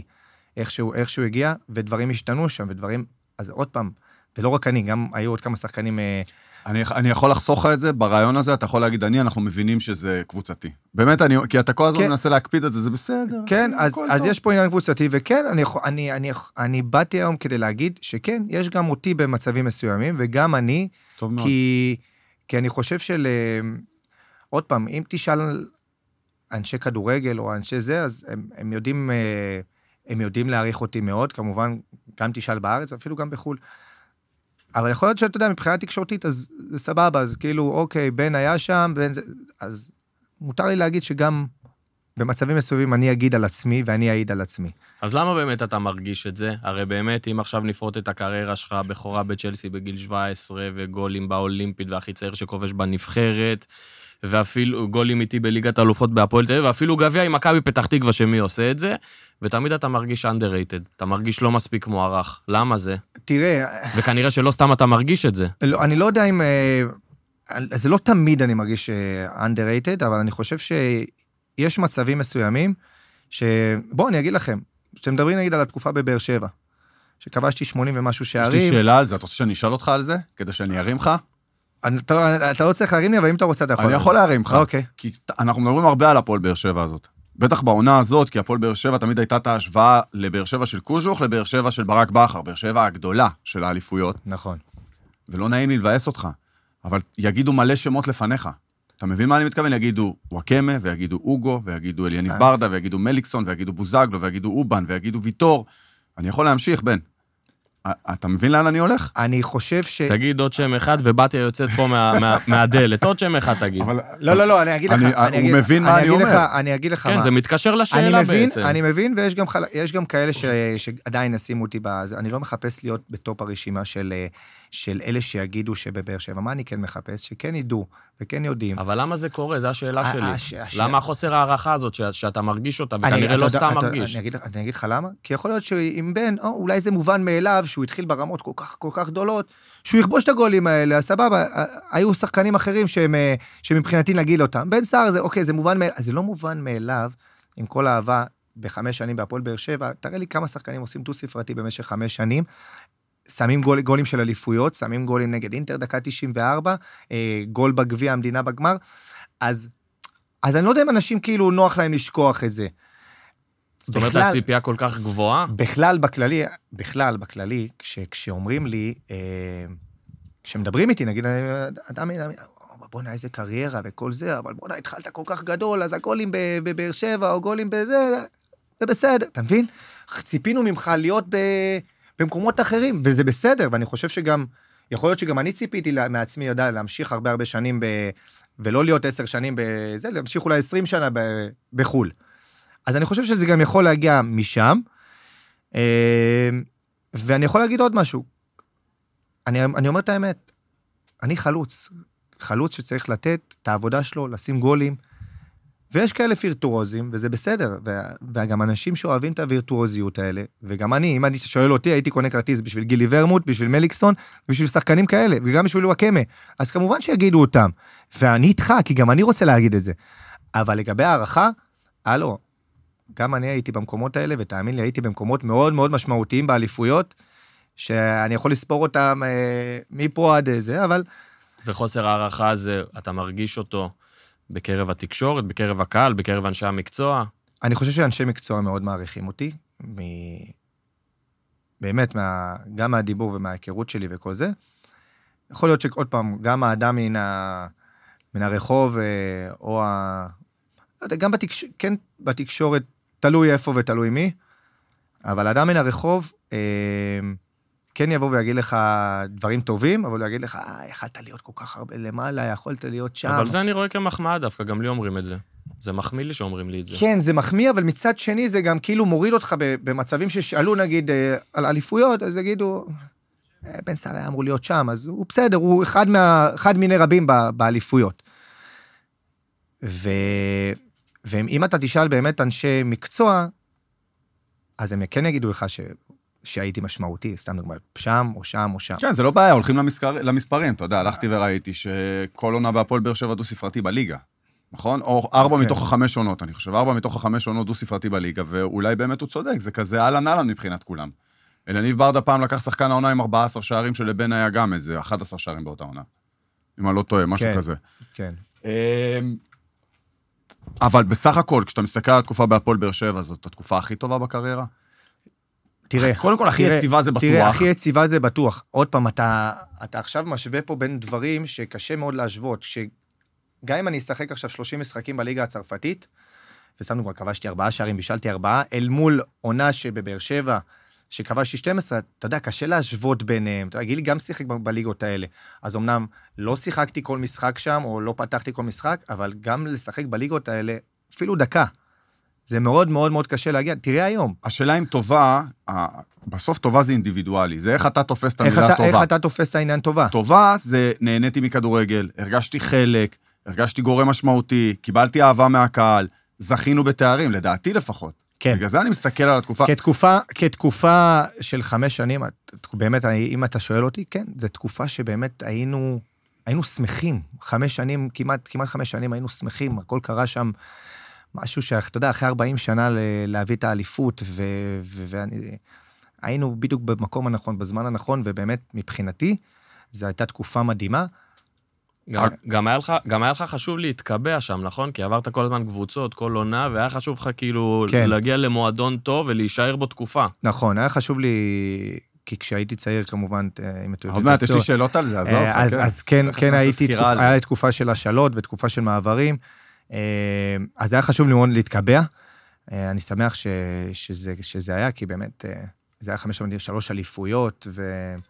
איכשהו, איכשהו הגיע, ודברים השתנו שם, ודברים, אז עוד פעם, ולא רק אני, גם היו עוד כמה שחקנים... אני, אני יכול לחסוך את זה, ברעיון הזה, אתה יכול להגיד, אני, אנחנו מבינים שזה קבוצתי. באמת, אני, כי אתה כל הזמן כן. מנסה להקפיד את זה, זה בסדר. כן, אז, אז יש פה עניין קבוצתי, וכן, אני, אני, אני, אני באתי היום כדי להגיד שכן, יש גם אותי במצבים מסוימים, וגם אני, כי, כי אני חושב של... עוד פעם, אם תשאל אנשי כדורגל או אנשי זה, אז הם, הם יודעים, הם יודעים להעריך אותי מאוד, כמובן, גם תשאל בארץ, אפילו גם בחול. אבל יכול להיות שאתה יודע, מבחינה תקשורתית, אז זה סבבה, אז כאילו, אוקיי, בן היה שם, בן זה, אז מותר לי להגיד שגם במצבים מסוימים אני אגיד על עצמי, ואני אעיד על עצמי. אז למה באמת אתה מרגיש את זה? הרי באמת, אם עכשיו נפרוט את הקריירה שלך, בכורה בצ'לסי בגיל שבע עשרה, וגולים באולימפית, והכי צעיר שכובש בנבחרת, ואפילו גולים איתי בליגת האלופות בהפועל תל אביב, ואפילו גביע עם מכבי פתח תקווה שמי עושה את זה, ותמיד אתה מרגיש underrated, אתה מרגיש לא מספיק מוערך. למה זה? תראה... וכנראה שלא סתם אתה מרגיש את זה. לא, אני לא יודע אם... זה לא תמיד אני מרגיש underrated, אבל אני חושב שיש מצבים מסוימים, שבואו אני אגיד לכם, שאתם מדברים נגיד על התקופה בבאר שבע, שכבשתי שמונים ומשהו שערים. יש לי שאלה על זה, אתה רוצה שאני אשאל אותך על זה? כדי שאני ארים לך? אתה לא צריך להרים לי, אבל אם אתה רוצה, אתה יכול. אני יכול להרים לך. אוקיי. כי אנחנו מדברים הרבה על הפועל באר שבע הזאת. בטח בעונה הזאת, כי הפועל באר שבע תמיד הייתה את ההשוואה לבאר שבע של קוז'וך, לבאר שבע של ברק בכר, באר שבע הגדולה של האליפויות. נכון. ולא נעים לי לבאס אותך, אבל יגידו מלא שמות לפניך. אתה מבין מה אני מתכוון? יגידו וואקמה, ויגידו אוגו, ויגידו אליניב ברדה, ויגידו מליקסון, ויגידו בוזגלו, ויגידו אובן, ויגידו ויטור. אני יכול להמשיך, בן. אתה מבין לאן אני הולך? אני חושב ש... תגיד עוד שם אחד, ובתיה יוצאת פה מהדלת. עוד שם אחד תגיד. לא, לא, לא, אני אגיד לך. הוא מבין מה אני אומר. אני אגיד לך מה. כן, זה מתקשר לשאלה בעצם. אני מבין, ויש גם כאלה שעדיין נשים אותי בה. אני לא מחפש להיות בטופ הרשימה של אלה שיגידו שבבאר שבע. מה אני כן מחפש? שכן ידעו וכן יודעים. אבל למה זה קורה? זו השאלה שלי. למה החוסר הערכה הזאת שאתה מרגיש אותה, וכנראה לא סתם מרגיש? אני אגיד לך למה? כי יכול להיות שעם בן, אולי זה מובן מאליו, שהוא התחיל ברמות כל כך, כל כך גדולות, שהוא יכבוש את הגולים האלה, סבבה, היו שחקנים אחרים שהם, שמבחינתי נגיד אותם. בן סער זה, אוקיי, זה מובן מאליו, זה לא מובן מאליו, עם כל האהבה, בחמש שנים בהפועל באר שבע, תראה לי כמה שחקנים עושים דו ספרתי במשך חמש שנים, שמים גול, גולים של אליפויות, שמים גולים נגד אינטר, דקה תשעים וארבע, גול בגביע המדינה בגמר, אז, אז אני לא יודע אם אנשים כאילו נוח להם לשכוח את זה. זאת אומרת, הציפייה כל כך גבוהה? בכלל, בכללי, בכלל, בכללי, כש, כשאומרים לי, אה, כשמדברים איתי, נגיד, אדם, בוא'נה, איזה קריירה וכל זה, אבל בוא'נה, התחלת כל כך גדול, אז הגולים בבאר שבע, או גולים בזה, זה בסדר, אתה מבין? ציפינו ממך להיות ב, במקומות אחרים, וזה בסדר, ואני חושב שגם, יכול להיות שגם אני ציפיתי מעצמי, יודע, להמשיך הרבה הרבה שנים, ב, ולא להיות עשר שנים בזה, להמשיך אולי עשרים שנה ב, בחול. אז אני חושב שזה גם יכול להגיע משם, ואני יכול להגיד עוד משהו. אני, אני אומר את האמת, אני חלוץ, חלוץ שצריך לתת את העבודה שלו, לשים גולים, ויש כאלה וירטואוזים, וזה בסדר, וגם אנשים שאוהבים את הווירטואוזיות האלה, וגם אני, אם אני שואל אותי, הייתי קונה כרטיס בשביל גילי ורמוט, בשביל מליקסון, בשביל שחקנים כאלה, וגם בשביל וואקמה, אז כמובן שיגידו אותם, ואני איתך, כי גם אני רוצה להגיד את זה, אבל לגבי הערכה, הלו, גם אני הייתי במקומות האלה, ותאמין לי, הייתי במקומות מאוד מאוד משמעותיים באליפויות, שאני יכול לספור אותם אה, מפה עד זה, אבל... וחוסר הערכה הזה, אתה מרגיש אותו בקרב התקשורת, בקרב הקהל, בקרב אנשי המקצוע? אני חושב שאנשי מקצוע מאוד מעריכים אותי, מ... באמת, מה... גם מהדיבור ומההיכרות שלי וכל זה. יכול להיות שעוד פעם, גם האדם מן, ה... מן הרחוב, או ה... גם בתקש... כן, בתקשורת, תלוי איפה ותלוי מי, אבל האדם מן הרחוב, אה, כן יבוא ויגיד לך דברים טובים, אבל הוא יגיד לך, אה, יכלת להיות כל כך הרבה למעלה, יכולת להיות שם. אבל זה אני רואה כמחמאה דווקא, גם לי אומרים את זה. זה מחמיא לי שאומרים לי את זה. כן, זה מחמיא, אבל מצד שני זה גם כאילו מוריד אותך במצבים ששאלו, נגיד, על אליפויות, אז יגידו, בן סער היה אמור להיות שם, אז הוא בסדר, הוא אחד, מה, אחד מיני רבים באליפויות. ו... ואם אתה תשאל באמת אנשי מקצוע, אז הם כן יגידו לך ש... שהייתי משמעותי, סתם דוגמא, שם או שם או שם. כן, זה לא בעיה, הולכים למספר... למספרים, אתה יודע, הלכתי וראיתי שכל עונה בהפועל באר שבע דו ספרתי בליגה. נכון? או ארבע מתוך החמש עונות, אני חושב, ארבע מתוך החמש עונות דו ספרתי בליגה, ואולי באמת הוא צודק, זה כזה אהלן אהלן מבחינת כולם. אלניב ברדה פעם לקח שחקן העונה עם ארבעה עשר שערים, שלבן היה גם איזה אחד עשר שערים באותה עונה. אם אני לא טועה, משהו כזה. כן. אבל בסך הכל, כשאתה מסתכל על התקופה בהפועל באר שבע, זאת התקופה הכי טובה בקריירה? תראה. קודם כל, הכי יציבה זה בטוח. תראה, הכי יציבה זה בטוח. עוד פעם, אתה, אתה עכשיו משווה פה בין דברים שקשה מאוד להשוות, שגם אם אני אשחק עכשיו שלושים משחקים בליגה הצרפתית, ושמנו כבר, כבשתי ארבעה שערים, בישלתי ארבעה, אל מול עונה שבבאר שבע, שכבשתי שתים עשרה, אתה יודע, קשה להשוות ביניהם. אתה יודע, גילי גם שיחק בליגות האלה. אז אמנם לא שיחקתי כל משחק שם, או לא פתחתי כל משחק, אבל גם לשחק בליגות האלה, אפילו דקה. זה מאוד מאוד מאוד קשה להגיע. תראה היום. השאלה אם טובה, בסוף טובה זה אינדיבידואלי. זה איך אתה תופס את המילה טובה. איך אתה תופס את העניין טובה. טובה זה נהניתי מכדורגל, הרגשתי חלק, הרגשתי גורם משמעותי, קיבלתי אהבה מהקהל, זכינו בתארים, לדעתי לפחות. כן. בגלל זה אני מסתכל על התקופה. כתקופה, כתקופה של חמש שנים, באמת, אם אתה שואל אותי, כן, זו תקופה שבאמת היינו, היינו שמחים. חמש שנים, כמעט, כמעט חמש שנים היינו שמחים, הכל קרה שם משהו שאתה יודע, אחרי ארבעים שנה להביא את האליפות, ואני, היינו בדיוק במקום הנכון, בזמן הנכון, ובאמת מבחינתי, זו הייתה תקופה מדהימה. גם, גם, היה לך, גם היה לך חשוב להתקבע שם, נכון? כי עברת כל הזמן קבוצות, כל עונה, והיה חשוב לך כאילו כן. להגיע למועדון טוב ולהישאר בו תקופה. נכון, היה חשוב לי, כי כשהייתי צעיר כמובן, אם אתה עוד מעט, יש לי שאלות על זה, אז לא אז, כן. אז כן, כן הייתי, תקופה, היה לי תקופה של השאלות ותקופה של מעברים, אז היה חשוב לי מאוד להתקבע. אני שמח ש, שזה, שזה היה, כי באמת, זה היה חמש שלוש אליפויות, ו...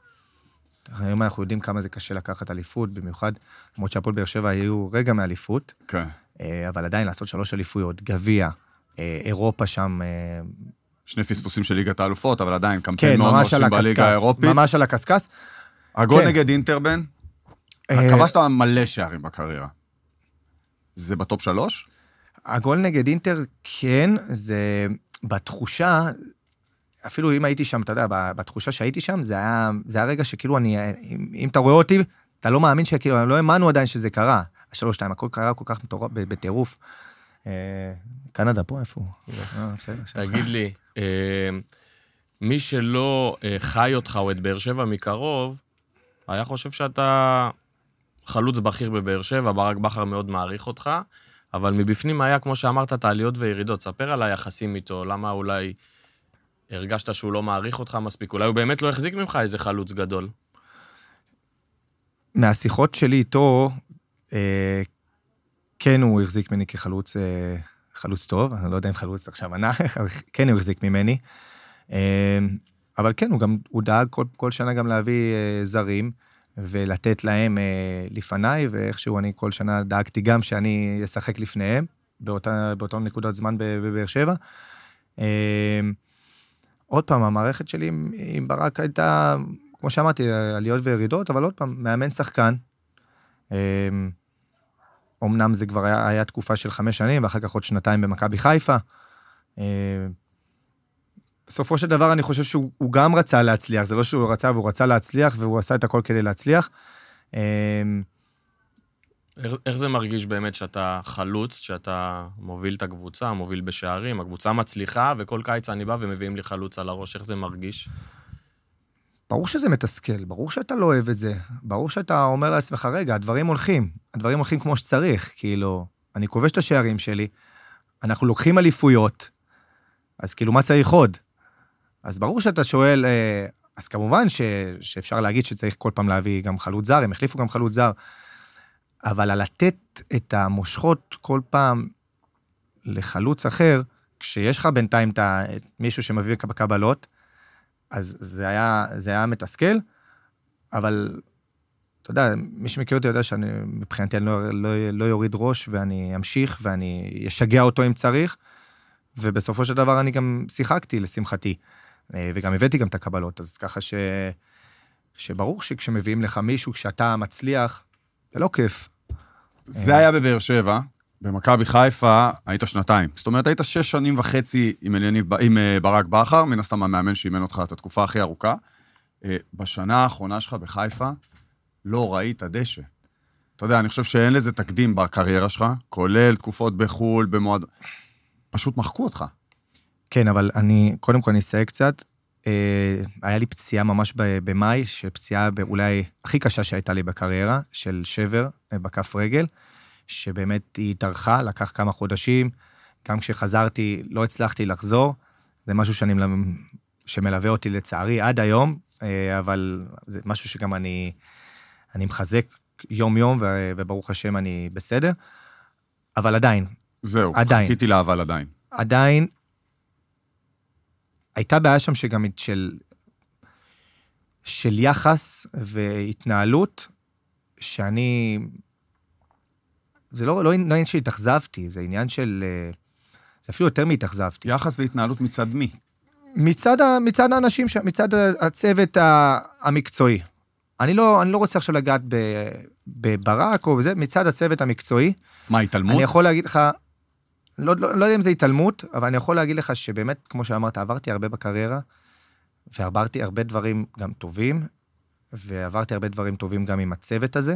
היום אנחנו יודעים כמה זה קשה לקחת אליפות, במיוחד, למרות שהפועל באר שבע היו רגע מאליפות, כן. אבל עדיין לעשות שלוש אליפויות, גביע, אירופה שם... שני פספוסים של ליגת האלופות, אבל עדיין קמפיין מאוד מרשים בליגה האירופית. ממש על הקסקס. הגול נגד אינטרבן, כבשת מלא שערים בקריירה. זה בטופ שלוש? הגול נגד אינטר, כן, זה בתחושה... אפילו אם הייתי שם, אתה יודע, בתחושה שהייתי שם, זה היה, זה היה רגע שכאילו אני, אם, אם אתה רואה אותי, אתה לא מאמין שכאילו, לא האמנו עדיין שזה קרה. השלוש, שתיים, הכל קרה כל כך מטורף, בטירוף. קנדה פה, איפה הוא? תגיד לי, מי שלא חי אותך או את באר שבע מקרוב, היה חושב שאתה חלוץ בכיר בבאר שבע, ברק בכר מאוד מעריך אותך, אבל מבפנים היה, כמו שאמרת, תעליות וירידות. ספר על היחסים איתו, למה אולי... הרגשת שהוא לא מעריך אותך מספיק, אולי הוא באמת לא החזיק ממך איזה חלוץ גדול. מהשיחות שלי איתו, אה, כן הוא החזיק ממני כחלוץ אה, חלוץ טוב, אני לא יודע אם חלוץ עכשיו ענה, כן הוא החזיק ממני, אה, אבל כן, הוא גם, הוא דאג כל, כל שנה גם להביא אה, זרים, ולתת להם אה, לפניי, ואיכשהו אני כל שנה דאגתי גם שאני אשחק לפניהם, באותה, באותה נקודת זמן בבאר שבע, אה, עוד פעם, המערכת שלי עם, עם ברק הייתה, כמו שאמרתי, עליות וירידות, אבל עוד פעם, מאמן שחקן. אומנם זה כבר היה, היה תקופה של חמש שנים, ואחר כך עוד שנתיים במכבי חיפה. בסופו של דבר, אני חושב שהוא גם רצה להצליח, זה לא שהוא רצה, והוא רצה להצליח, והוא עשה את הכל כדי להצליח. איך, איך זה מרגיש באמת שאתה חלוץ, שאתה מוביל את הקבוצה, מוביל בשערים, הקבוצה מצליחה, וכל קיץ אני בא ומביאים לי חלוץ על הראש, איך זה מרגיש? ברור שזה מתסכל, ברור שאתה לא אוהב את זה, ברור שאתה אומר לעצמך, רגע, הדברים הולכים, הדברים הולכים כמו שצריך, כאילו, אני כובש את השערים שלי, אנחנו לוקחים אליפויות, אז כאילו, מה צריך עוד? אז ברור שאתה שואל, אז כמובן ש, שאפשר להגיד שצריך כל פעם להביא גם חלוץ זר, הם החליפו גם חלוץ זר, אבל על לתת את המושכות כל פעם לחלוץ אחר, כשיש לך בינתיים את מישהו שמביא בקבלות, אז זה היה, זה היה מתסכל, אבל אתה יודע, מי שמכיר אותי יודע שאני, מבחינתי אני לא, לא, לא יוריד ראש, ואני אמשיך, ואני אשגע אותו אם צריך, ובסופו של דבר אני גם שיחקתי לשמחתי, וגם הבאתי גם את הקבלות, אז ככה ש, שברור שכשמביאים לך מישהו, כשאתה מצליח, זה לא כיף. זה היה בבאר שבע, במכבי חיפה היית שנתיים. זאת אומרת, היית שש שנים וחצי עם, אליניב, עם ברק בכר, מן הסתם המאמן שאימן אותך את התקופה הכי ארוכה. בשנה האחרונה שלך בחיפה, לא ראית דשא. אתה יודע, אני חושב שאין לזה תקדים בקריירה שלך, כולל תקופות בחול, במועד... פשוט מחקו אותך. כן, אבל אני, קודם כל אני אסייג קצת, היה לי פציעה ממש במאי, שפציעה אולי הכי קשה שהייתה לי בקריירה, של שבר בכף רגל, שבאמת היא התארכה, לקח כמה חודשים, גם כשחזרתי לא הצלחתי לחזור, זה משהו שאני, שמלווה אותי לצערי עד היום, אבל זה משהו שגם אני, אני מחזק יום יום, וברוך השם אני בסדר, אבל עדיין. זהו, עדיין. חיכיתי לה, אבל עדיין. עדיין, הייתה בעיה שם שגם של, של יחס והתנהלות, שאני, זה לא, לא עניין שהתאכזבתי, זה עניין של, זה אפילו יותר מהתאכזבתי. יחס והתנהלות מצד מי? מצד, מצד האנשים, מצד הצוות המקצועי. אני לא, אני לא רוצה עכשיו לגעת בברק או בזה, מצד הצוות המקצועי. מה, התעלמות? אני יכול להגיד לך, לא, לא, לא יודע אם זה התעלמות, אבל אני יכול להגיד לך שבאמת, כמו שאמרת, עברתי הרבה בקריירה, ועברתי הרבה דברים גם טובים, ועברתי הרבה דברים טובים גם עם הצוות הזה,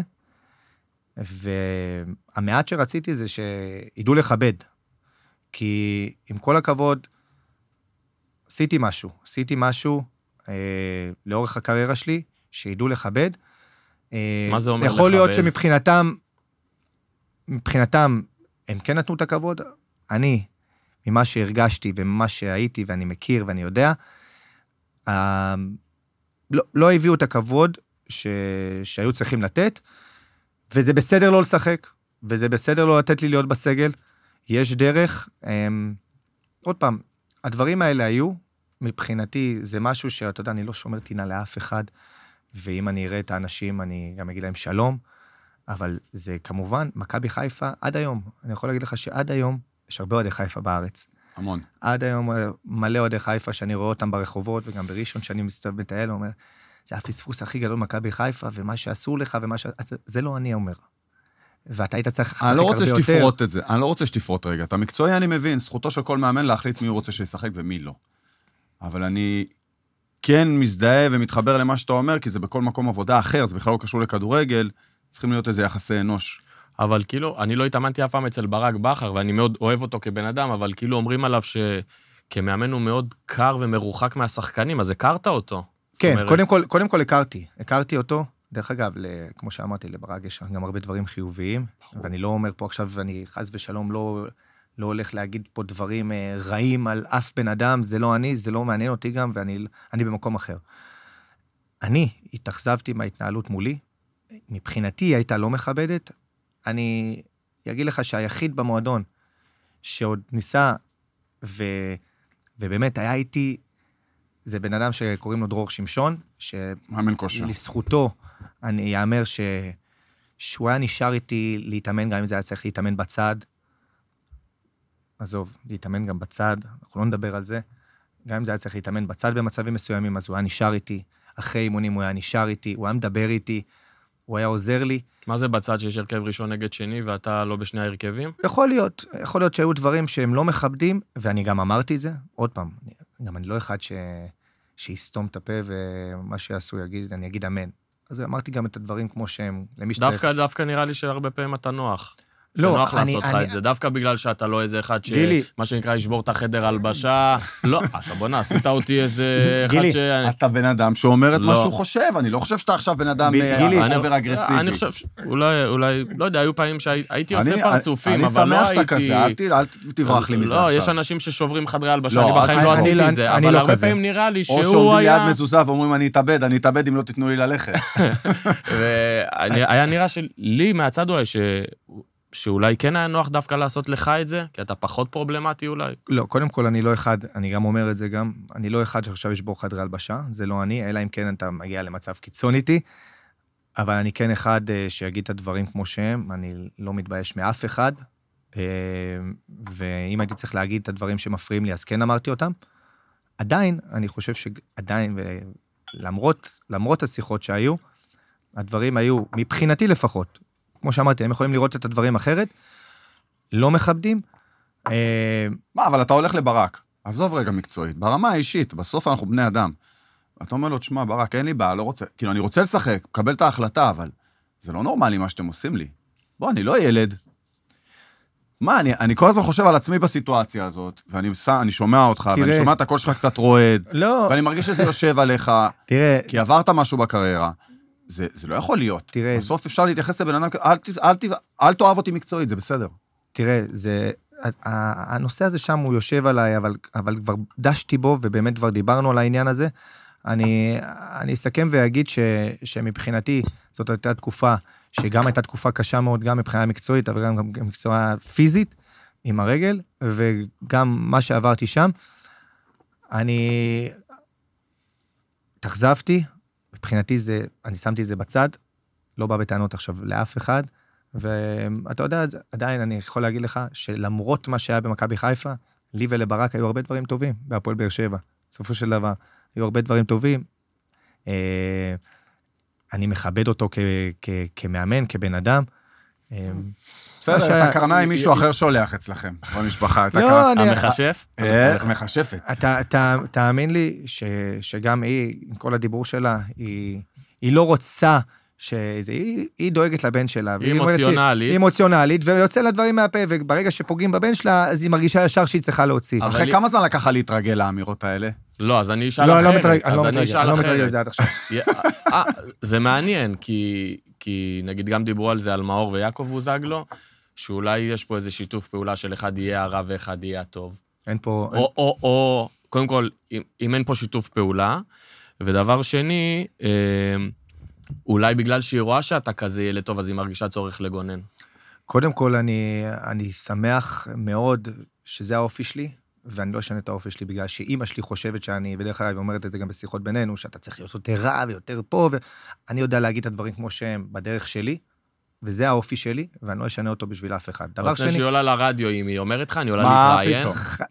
והמעט שרציתי זה שידעו לכבד, כי עם כל הכבוד, עשיתי משהו, עשיתי משהו אה, לאורך הקריירה שלי, שידעו לכבד. אה, מה זה אומר יכול לכבד? להיות שמבחינתם, מבחינתם, הם כן נתנו את הכבוד, אני, ממה שהרגשתי וממה שהייתי ואני מכיר ואני יודע, אה, לא, לא הביאו את הכבוד ש, שהיו צריכים לתת, וזה בסדר לא לשחק, וזה בסדר לא לתת לי להיות בסגל, יש דרך, אה, עוד פעם, הדברים האלה היו, מבחינתי זה משהו שאתה יודע, אני לא שומר טינה לאף אחד, ואם אני אראה את האנשים, אני גם אגיד להם שלום, אבל זה כמובן, מכבי חיפה, עד היום, אני יכול להגיד לך שעד היום, יש הרבה אוהדי חיפה בארץ. המון. עד היום מלא אוהדי חיפה, שאני רואה אותם ברחובות, וגם בראשון, שאני מסתובב מטייל, אומר, זה הפספוס הכי גדול מכבי חיפה, ומה שעשו לך, ומה ש... זה לא אני אומר. ואתה היית צריך לשחק הרבה יותר. אני לא רוצה שתפרוט את זה, אני לא רוצה שתפרוט רגע. אתה מקצועי, אני מבין, זכותו של כל מאמן להחליט מי הוא רוצה שישחק ומי לא. אבל אני כן מזדהה ומתחבר למה שאתה אומר, כי זה בכל מקום עבודה אחר, זה בכלל לא קשור לכדורגל, צריכים להיות איזה יחסי אנוש. אבל כאילו, אני לא התאמנתי אף פעם אצל ברק בכר, ואני מאוד אוהב אותו כבן אדם, אבל כאילו אומרים עליו שכמאמן הוא מאוד קר ומרוחק מהשחקנים, אז הכרת אותו. כן, אומרת... קודם כל, קודם כל הכרתי, הכרתי אותו, דרך אגב, כמו שאמרתי, לברק יש גם הרבה דברים חיוביים, ואני לא אומר פה עכשיו, ואני חס ושלום לא, לא הולך להגיד פה דברים רעים על אף בן אדם, זה לא אני, זה לא מעניין אותי גם, ואני אני במקום אחר. אני התאכזבתי מההתנהלות מולי, מבחינתי היא הייתה לא מכבדת, אני אגיד לך שהיחיד במועדון, שעוד ניסה, ו, ובאמת היה איתי, זה בן אדם שקוראים לו דרור שמשון, שלזכותו אני יאמר ש... שהוא היה נשאר איתי להתאמן, גם אם זה היה צריך להתאמן בצד, עזוב, להתאמן גם בצד, אנחנו לא נדבר על זה, גם אם זה היה צריך להתאמן בצד במצבים מסוימים, אז הוא היה נשאר איתי, אחרי אימונים הוא היה נשאר איתי, הוא היה מדבר איתי, הוא היה עוזר לי. מה זה בצד שיש הרכב ראשון נגד שני, ואתה לא בשני ההרכבים? יכול להיות, יכול להיות שהיו דברים שהם לא מכבדים, ואני גם אמרתי את זה, עוד פעם, גם אני לא אחד ש... שיסתום את הפה, ומה שיעשו יגיד, אני אגיד אמן. אז אמרתי גם את הדברים כמו שהם, למי שצריך. דווקא, דווקא נראה לי שהרבה פעמים אתה נוח. לא, שנוח אני, לעשות לך אני... את זה, דווקא בגלל שאתה לא איזה אחד ש... גילי. מה שנקרא, ישבור את החדר הלבשה. לא, אתה בוא נעשית אותי איזה אחד ש... אתה בן אדם שאומר את לא. מה שהוא חושב, אני לא חושב שאתה עכשיו בן אדם אובר אגרסיבי. אני חושב, אולי, אולי, לא יודע, היו פעמים שהייתי עושה פרצופים, אבל לא הייתי... אני שמח שאתה כזה, אל תברח לי מזה עכשיו. לא, יש אנשים ששוברים חדרי הלבשה, אני בחיים לא עשיתי את זה, אבל הרבה פעמים נראה לי שהוא היה... או שעומדים ליד מזוזה ואומרים, אני אתאבד, אני אתאבד אם לא תיתנו לי ללכת. והיה נראה שלי מהצד אולי ש... שאולי כן היה נוח דווקא לעשות לך את זה, כי אתה פחות פרובלמטי אולי. לא, קודם כל אני לא אחד, אני גם אומר את זה גם, אני לא אחד שעכשיו יש בו חדרי הלבשה, זה לא אני, אלא אם כן אתה מגיע למצב קיצון איתי, אבל אני כן אחד שיגיד את הדברים כמו שהם, אני לא מתבייש מאף אחד, ואם הייתי צריך להגיד את הדברים שמפריעים לי, אז כן אמרתי אותם. עדיין, אני חושב שעדיין, ולמרות, למרות השיחות שהיו, הדברים היו, מבחינתי לפחות, כמו שאמרתי, הם יכולים לראות את הדברים אחרת, לא מכבדים. מה, אבל אתה הולך לברק, עזוב רגע מקצועית, ברמה האישית, בסוף אנחנו בני אדם. אתה אומר לו, תשמע, ברק, אין לי בעיה, לא רוצה, כאילו, אני רוצה לשחק, קבל את ההחלטה, אבל זה לא נורמלי מה שאתם עושים לי. בוא, אני לא ילד. מה, אני, אני כל הזמן חושב על עצמי בסיטואציה הזאת, ואני אני שומע אותך, תראה, ואני שומע את הקול שלך קצת רועד, לא. ואני מרגיש שזה יושב עליך, תראה, כי עברת משהו בקריירה. זה, זה לא יכול להיות. תראה, בסוף אפשר להתייחס לבן אדם, אל, אל, אל, אל תאהב אותי מקצועית, זה בסדר. תראה, זה, הנושא הזה שם הוא יושב עליי, אבל, אבל כבר דשתי בו, ובאמת כבר דיברנו על העניין הזה. אני, אני אסכם ואגיד ש, שמבחינתי, זאת הייתה תקופה, שגם הייתה תקופה קשה מאוד, גם מבחינה מקצועית, אבל גם, גם מקצוע פיזית, עם הרגל, וגם מה שעברתי שם, אני תחזבתי, מבחינתי זה, אני שמתי את זה בצד, לא בא בטענות עכשיו לאף אחד, ואתה יודע, עדיין אני יכול להגיד לך, שלמרות מה שהיה במכבי חיפה, לי ולברק היו הרבה דברים טובים, בהפועל באר שבע, בסופו של דבר, היו הרבה דברים טובים, אני מכבד אותו כ- כ- כמאמן, כבן אדם. בסדר, אתה קרנה עם מישהו אחר שולח אצלכם, במשפחה. לא, אני... המחשף? המחשפת. תאמין לי שגם היא, עם כל הדיבור שלה, היא לא רוצה שזה, היא דואגת לבן שלה. היא אמוציונלית. היא אמוציונלית, ויוצא לה דברים מהפה, וברגע שפוגעים בבן שלה, אז היא מרגישה ישר שהיא צריכה להוציא. אחרי כמה זמן לקחה להתרגל לאמירות האלה? לא, אז אני אשאל אחרת. אני לא מתרגל, אני לא מתרגל לזה עד עכשיו. זה מעניין, כי נגיד גם דיברו על זה, על מאור ויעקב בוזגלו, שאולי יש פה איזה שיתוף פעולה של אחד יהיה הרע ואחד יהיה הטוב. אין פה... או, קודם כל, אם אין פה שיתוף פעולה, ודבר שני, אולי בגלל שהיא רואה שאתה כזה ילד טוב, אז היא מרגישה צורך לגונן. קודם כל, אני, אני שמח מאוד שזה האופי שלי, ואני לא אשנה את האופי שלי, בגלל שאמא שלי חושבת שאני, בדרך כלל, ואומרת את זה גם בשיחות בינינו, שאתה צריך להיות יותר רע ויותר פה, ואני יודע להגיד את הדברים כמו שהם בדרך שלי, וזה האופי שלי, ואני לא אשנה אותו בשביל אף אחד. דבר שני... רוצה שהיא עולה לרדיו, אם היא אומרת לך, אני עולה להתראיין.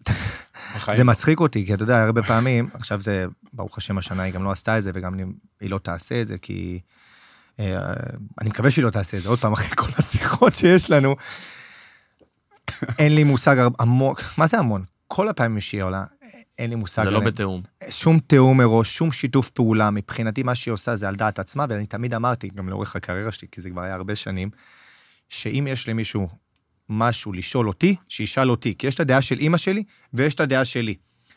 זה מצחיק אותי, כי אתה יודע, הרבה פעמים, עכשיו זה, ברוך השם השנה, היא גם לא עשתה את זה, וגם היא לא תעשה את זה, כי... אני מקווה שהיא לא תעשה את זה, עוד פעם, אחרי כל השיחות שיש לנו, אין לי מושג עמוק, מה זה המון? כל הפעמים שהיא עולה, אין לי מושג. זה לא בתאום. שום תאום מראש, שום שיתוף פעולה, מבחינתי מה שהיא עושה זה על דעת עצמה, ואני תמיד אמרתי, גם לאורך הקריירה שלי, כי זה כבר היה הרבה שנים, שאם יש למישהו משהו לשאול אותי, שישאל אותי, כי יש את הדעה של אמא שלי, ויש את הדעה שלי.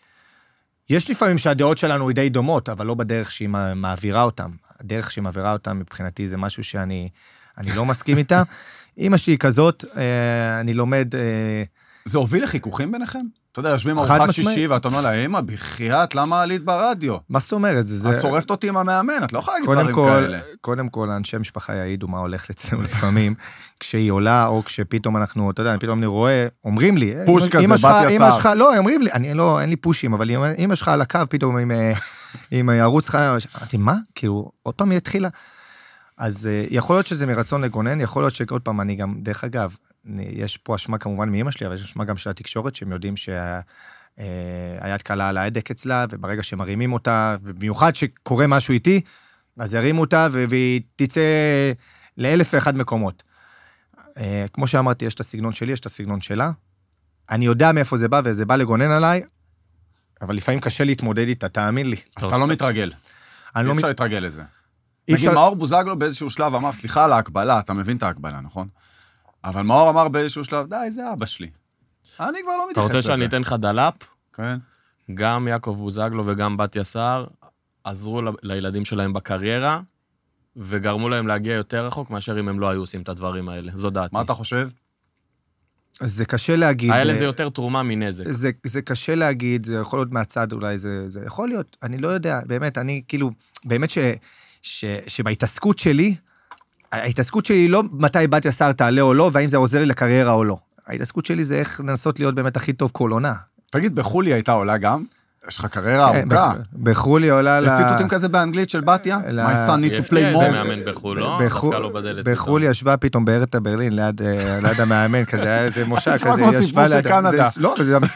יש לפעמים שהדעות שלנו די דומות, אבל לא בדרך שהיא מעבירה אותם. הדרך שהיא מעבירה אותם, מבחינתי, זה משהו שאני אני לא מסכים איתה. אמא שלי כזאת, אני לומד... זה הוביל לחיכוכים ביניכם? אתה יודע, יושבים ארוחת שישי, ואתה אומר לה, אמא, בחייאת, למה עלית ברדיו? מה זאת אומרת? את צורפת אותי עם המאמן, את לא יכולה להגיד דברים כאלה. קודם כל, אנשי משפחה יעידו מה הולך לצלנו לפעמים, כשהיא עולה, או כשפתאום אנחנו, אתה יודע, פתאום אני רואה, אומרים לי, פוש כזה, בת יצר. לא, אומרים לי, אני לא, אין לי פושים, אבל אמא שלך על הקו, פתאום עם ערוץ חיים, אמרתי, מה? כאילו, עוד פעם היא התחילה. אז יכול להיות שזה מרצון לגונן, יכול להיות שעוד פעם אני גם, דרך אגב, יש פה אשמה כמובן מאמא שלי, אבל יש אשמה גם של התקשורת, שהם יודעים שהיד קלה על ההדק אצלה, וברגע שמרימים אותה, ובמיוחד שקורה משהו איתי, אז ירימו אותה, והיא תצא לאלף ואחד מקומות. כמו שאמרתי, יש את הסגנון שלי, יש את הסגנון שלה. אני יודע מאיפה זה בא, וזה בא לגונן עליי, אבל לפעמים קשה להתמודד איתה, תאמין לי. אז אתה לא מתרגל. אי אפשר להתרגל לזה. נגיד, מאור בוזגלו באיזשהו שלב אמר, סליחה על ההקבלה, אתה מבין את ההקבלה, נכון? אבל מאור אמר באיזשהו שלב, די, זה אבא שלי. אני כבר לא מתייחס לזה. אתה רוצה שאני אתן לך דלאפ? כן. גם יעקב בוזגלו וגם בת יסר עזרו לילדים שלהם בקריירה, וגרמו להם להגיע יותר רחוק, מאשר אם הם לא היו עושים את הדברים האלה. זו דעתי. מה אתה חושב? זה קשה להגיד. היה לזה יותר תרומה מנזק. זה, זה קשה להגיד, זה יכול להיות מהצד אולי, זה, זה יכול להיות, אני לא יודע, באמת, אני כאילו, באמת ש... ש, שבהתעסקות שלי, ההתעסקות שלי לא מתי בת יסר תעלה או לא, והאם זה עוזר לי לקריירה או לא. ההתעסקות שלי זה איך לנסות להיות באמת הכי טוב כל עונה. תגיד, בחולי הייתה עולה גם? יש לך קריירה ארוכה. בחולי עולה... יש ציטוטים כזה באנגלית של בתיה? My son need to play more. זה מאמן בחול, לא? דווקא לא בדלת. בחולי ישבה פתאום בארטה ברלין, ליד המאמן, כזה, היה איזה מושע כזה, נשמע כמו סיפור של קנדה. לא,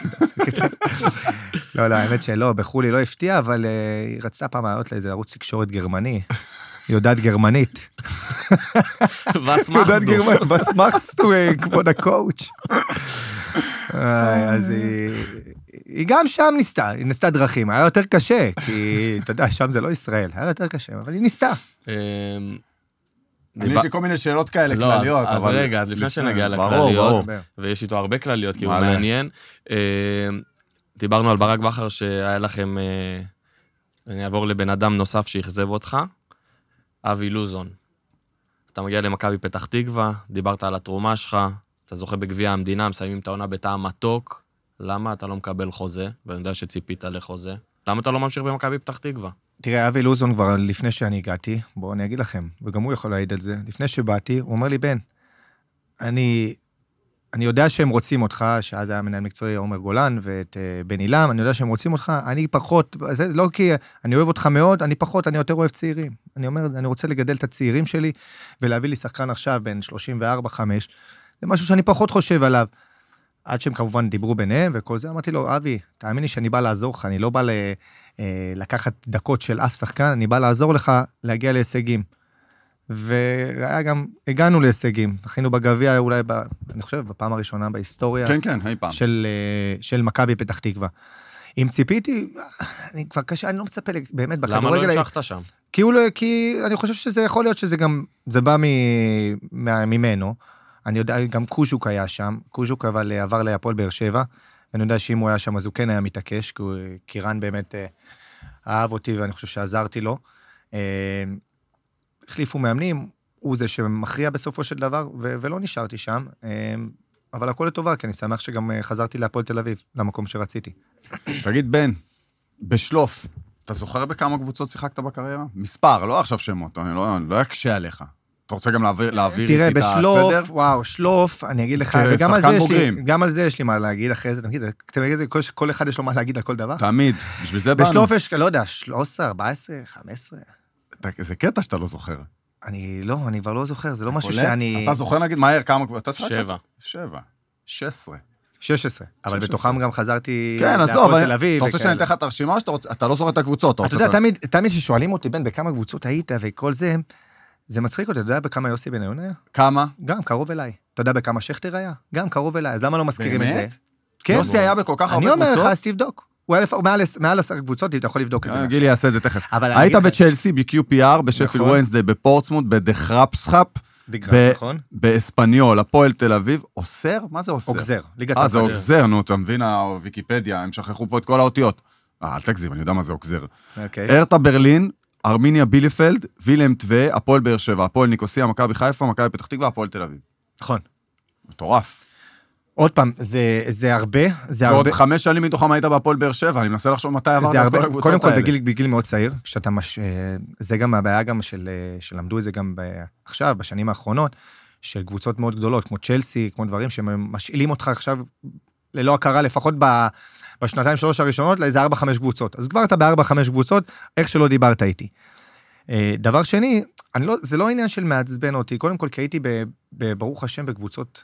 לא, לא, האמת שלא, בחולי לא הפתיע, אבל היא רצתה פעם לעלות לאיזה ערוץ תקשורת גרמני. היא יודעת גרמנית. וסמכסטו. וסמכסטו, כבוד הקואוץ'. אז היא... היא גם שם ניסתה, היא ניסתה דרכים, היה יותר קשה, כי אתה יודע, שם זה לא ישראל, היה יותר קשה, אבל היא ניסתה. אני יש לי כל מיני שאלות כאלה כלליות. אז רגע, לפני שנגיע לכלליות, ויש איתו הרבה כלליות, כי הוא מעניין, דיברנו על ברק בכר שהיה לכם, אני אעבור לבן אדם נוסף שיחזב אותך, אבי לוזון. אתה מגיע למכבי פתח תקווה, דיברת על התרומה שלך, אתה זוכה בגביע המדינה, מסיימים את העונה בטעם מתוק, למה אתה לא מקבל חוזה? ואני יודע שציפית לחוזה. למה אתה לא ממשיך במכבי פתח תקווה? תראה, אבי לוזון כבר לפני שאני הגעתי, בואו אני אגיד לכם, וגם הוא יכול להעיד על זה, לפני שבאתי, הוא אומר לי, בן, אני, אני יודע שהם רוצים אותך, שאז היה מנהל מקצועי עומר גולן, ואת uh, בן אילם, אני יודע שהם רוצים אותך, אני פחות, זה לא כי אני אוהב אותך מאוד, אני פחות, אני יותר אוהב צעירים. אני אומר, אני רוצה לגדל את הצעירים שלי, ולהביא לי שחקן עכשיו בין שלושים וארבע חמש, זה משהו שאני פחות חושב עליו. עד שהם כמובן דיברו ביניהם וכל זה, אמרתי לו, אבי, תאמין לי שאני בא לעזור לך, אני לא בא ל, אה, לקחת דקות של אף שחקן, אני בא לעזור לך להגיע להישגים. והיה גם, הגענו להישגים, הכינו בגביע אולי, ב, אני חושב, בפעם הראשונה בהיסטוריה, כן, כן, אי פעם. של, של מכבי פתח תקווה. אם ציפיתי, אני כבר קשה, אני לא מצפה באמת בכדורגל. למה לא המשכת שם? כי, הוא, כי אני חושב שזה יכול להיות שזה גם, זה בא ממנו, אני יודע, גם קוז'וק היה שם, קוז'וק אבל עבר להפועל באר שבע, ואני יודע שאם הוא היה שם, אז הוא כן היה מתעקש, כי קירן באמת אהב אותי, ואני חושב שעזרתי לו. החליפו מאמנים, הוא זה שמכריע בסופו של דבר, ולא נשארתי שם, אבל הכל לטובה, כי אני שמח שגם חזרתי להפועל תל אביב, למקום שרציתי. תגיד, בן, בשלוף, אתה זוכר בכמה קבוצות שיחקת בקריירה? מספר, לא עכשיו שמות, אני לא, אני לא אקשה עליך. אתה רוצה גם להעביר, להעביר תראה, איתי בשלוף, את הסדר? וואו, שלוף, אני אגיד לך, וגם על, לי, גם על זה יש לי מה להגיד אחרי זה, תגיד, תגיד, כל, כל אחד יש לו מה להגיד על כל דבר. תמיד, בשביל זה באנו. בשלוף יש, לא יודע, שלוש עשרה, ארבע עשרה, חמש עשרה. זה קטע שאתה לא זוכר. אני לא, אני כבר לא זוכר, זה לא משהו שאני... אתה זוכר נגיד מהר כמה קבוצות? אתה שבע. שבע. שש עשרה. שש עשרה. אבל בתוכם גם חזרתי... כן, עזוב, אתה רוצה שאני אתן לך את הרשימה, אתה לא זוכר את הקבוצות. אתה יודע, תמיד ששואלים אותי, בן, בכמה קבוצות היית וכל זה, זה מצחיק אותי, אתה יודע בכמה יוסי בניון היה? כמה? גם, קרוב אליי. אתה יודע בכמה שכטר היה? גם קרוב אליי, אז למה לא מזכירים את זה? כן. יוסי היה בכל כך הרבה קבוצות? אני אומר לך, אז תבדוק. הוא היה מעל עשר קבוצות, אתה יכול לבדוק את זה. גילי יעשה את זה תכף. היית בצ'לסי, ב-קיו פי אר, בשפיל וונסדי, בפורטסמוט, בדחרפסחאפ, באספניול, הפועל תל אביב. אוסר? מה זה אוסר? אוגזר. אה, זה אוגזר, נו, אתה מבין, הוויקיפדיה, הם שכחו פה את כל האותיות. אה, אל תגזים, אני יודע מה זה אוגזר. הרטה ברלין, ארמיניה בילפלד, וילם טווה, הפועל באר שבע, הפועל ניקוסיה, מכבי חיפה, מכבי פתח תקווה, הפועל תל אביב. נכון. מטורף. עוד פעם, זה, זה הרבה, זה ועוד הרבה... חמש שנים מתוכם היית בהפועל באר שבע, אני מנסה לחשוב מתי עברת את כל הקבוצות האלה. קודם כל, בגיל, בגיל מאוד צעיר, כשאתה מש... זה גם הבעיה גם של, שלמדו את זה גם עכשיו, בשנים האחרונות, של קבוצות מאוד גדולות, כמו צ'לסי, כמו דברים שמשאילים אותך עכשיו, ללא הכרה, לפחות ב... בשנתיים שלוש הראשונות, לאיזה ארבע חמש קבוצות. אז כבר אתה בארבע חמש קבוצות, איך שלא דיברת איתי. דבר שני, אני לא, זה לא עניין של מעצבן אותי, קודם כל, כי הייתי בברוך השם בקבוצות,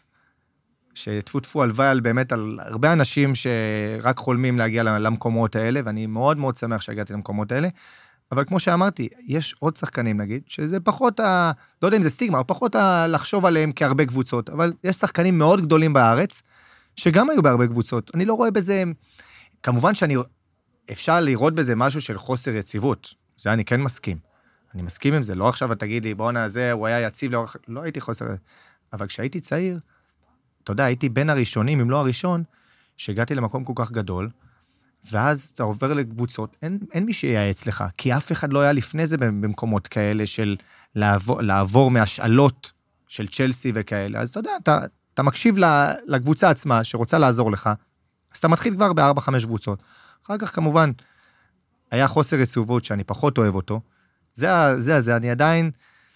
שטפו טפו הלוואי על באמת על הרבה אנשים שרק חולמים להגיע למקומות האלה, ואני מאוד מאוד שמח שהגעתי למקומות האלה, אבל כמו שאמרתי, יש עוד שחקנים נגיד, שזה פחות, ה, לא יודע אם זה סטיגמה, או פחות ה, לחשוב עליהם כהרבה קבוצות, אבל יש שחקנים מאוד גדולים בארץ, שגם היו בהרבה קבוצות. אני לא רואה בזה, כמובן שאני, אפשר לראות בזה משהו של חוסר יציבות, זה אני כן מסכים. אני מסכים עם זה, לא עכשיו תגיד לי, בוא נעזה, הוא היה יציב, לא, לא הייתי חוסר, אבל כשהייתי צעיר, אתה יודע, הייתי בין הראשונים, אם לא הראשון, שהגעתי למקום כל כך גדול, ואז אתה עובר לקבוצות, אין, אין מי שיעץ לך, כי אף אחד לא היה לפני זה במקומות כאלה של לעבור, לעבור מהשאלות של צ'לסי וכאלה. אז אתה יודע, אתה, אתה מקשיב לקבוצה עצמה שרוצה לעזור לך, אז אתה מתחיל כבר בארבע, חמש קבוצות. אחר כך כמובן, היה חוסר יציבות שאני פחות אוהב אותו. זה, זה, זה, אני עדיין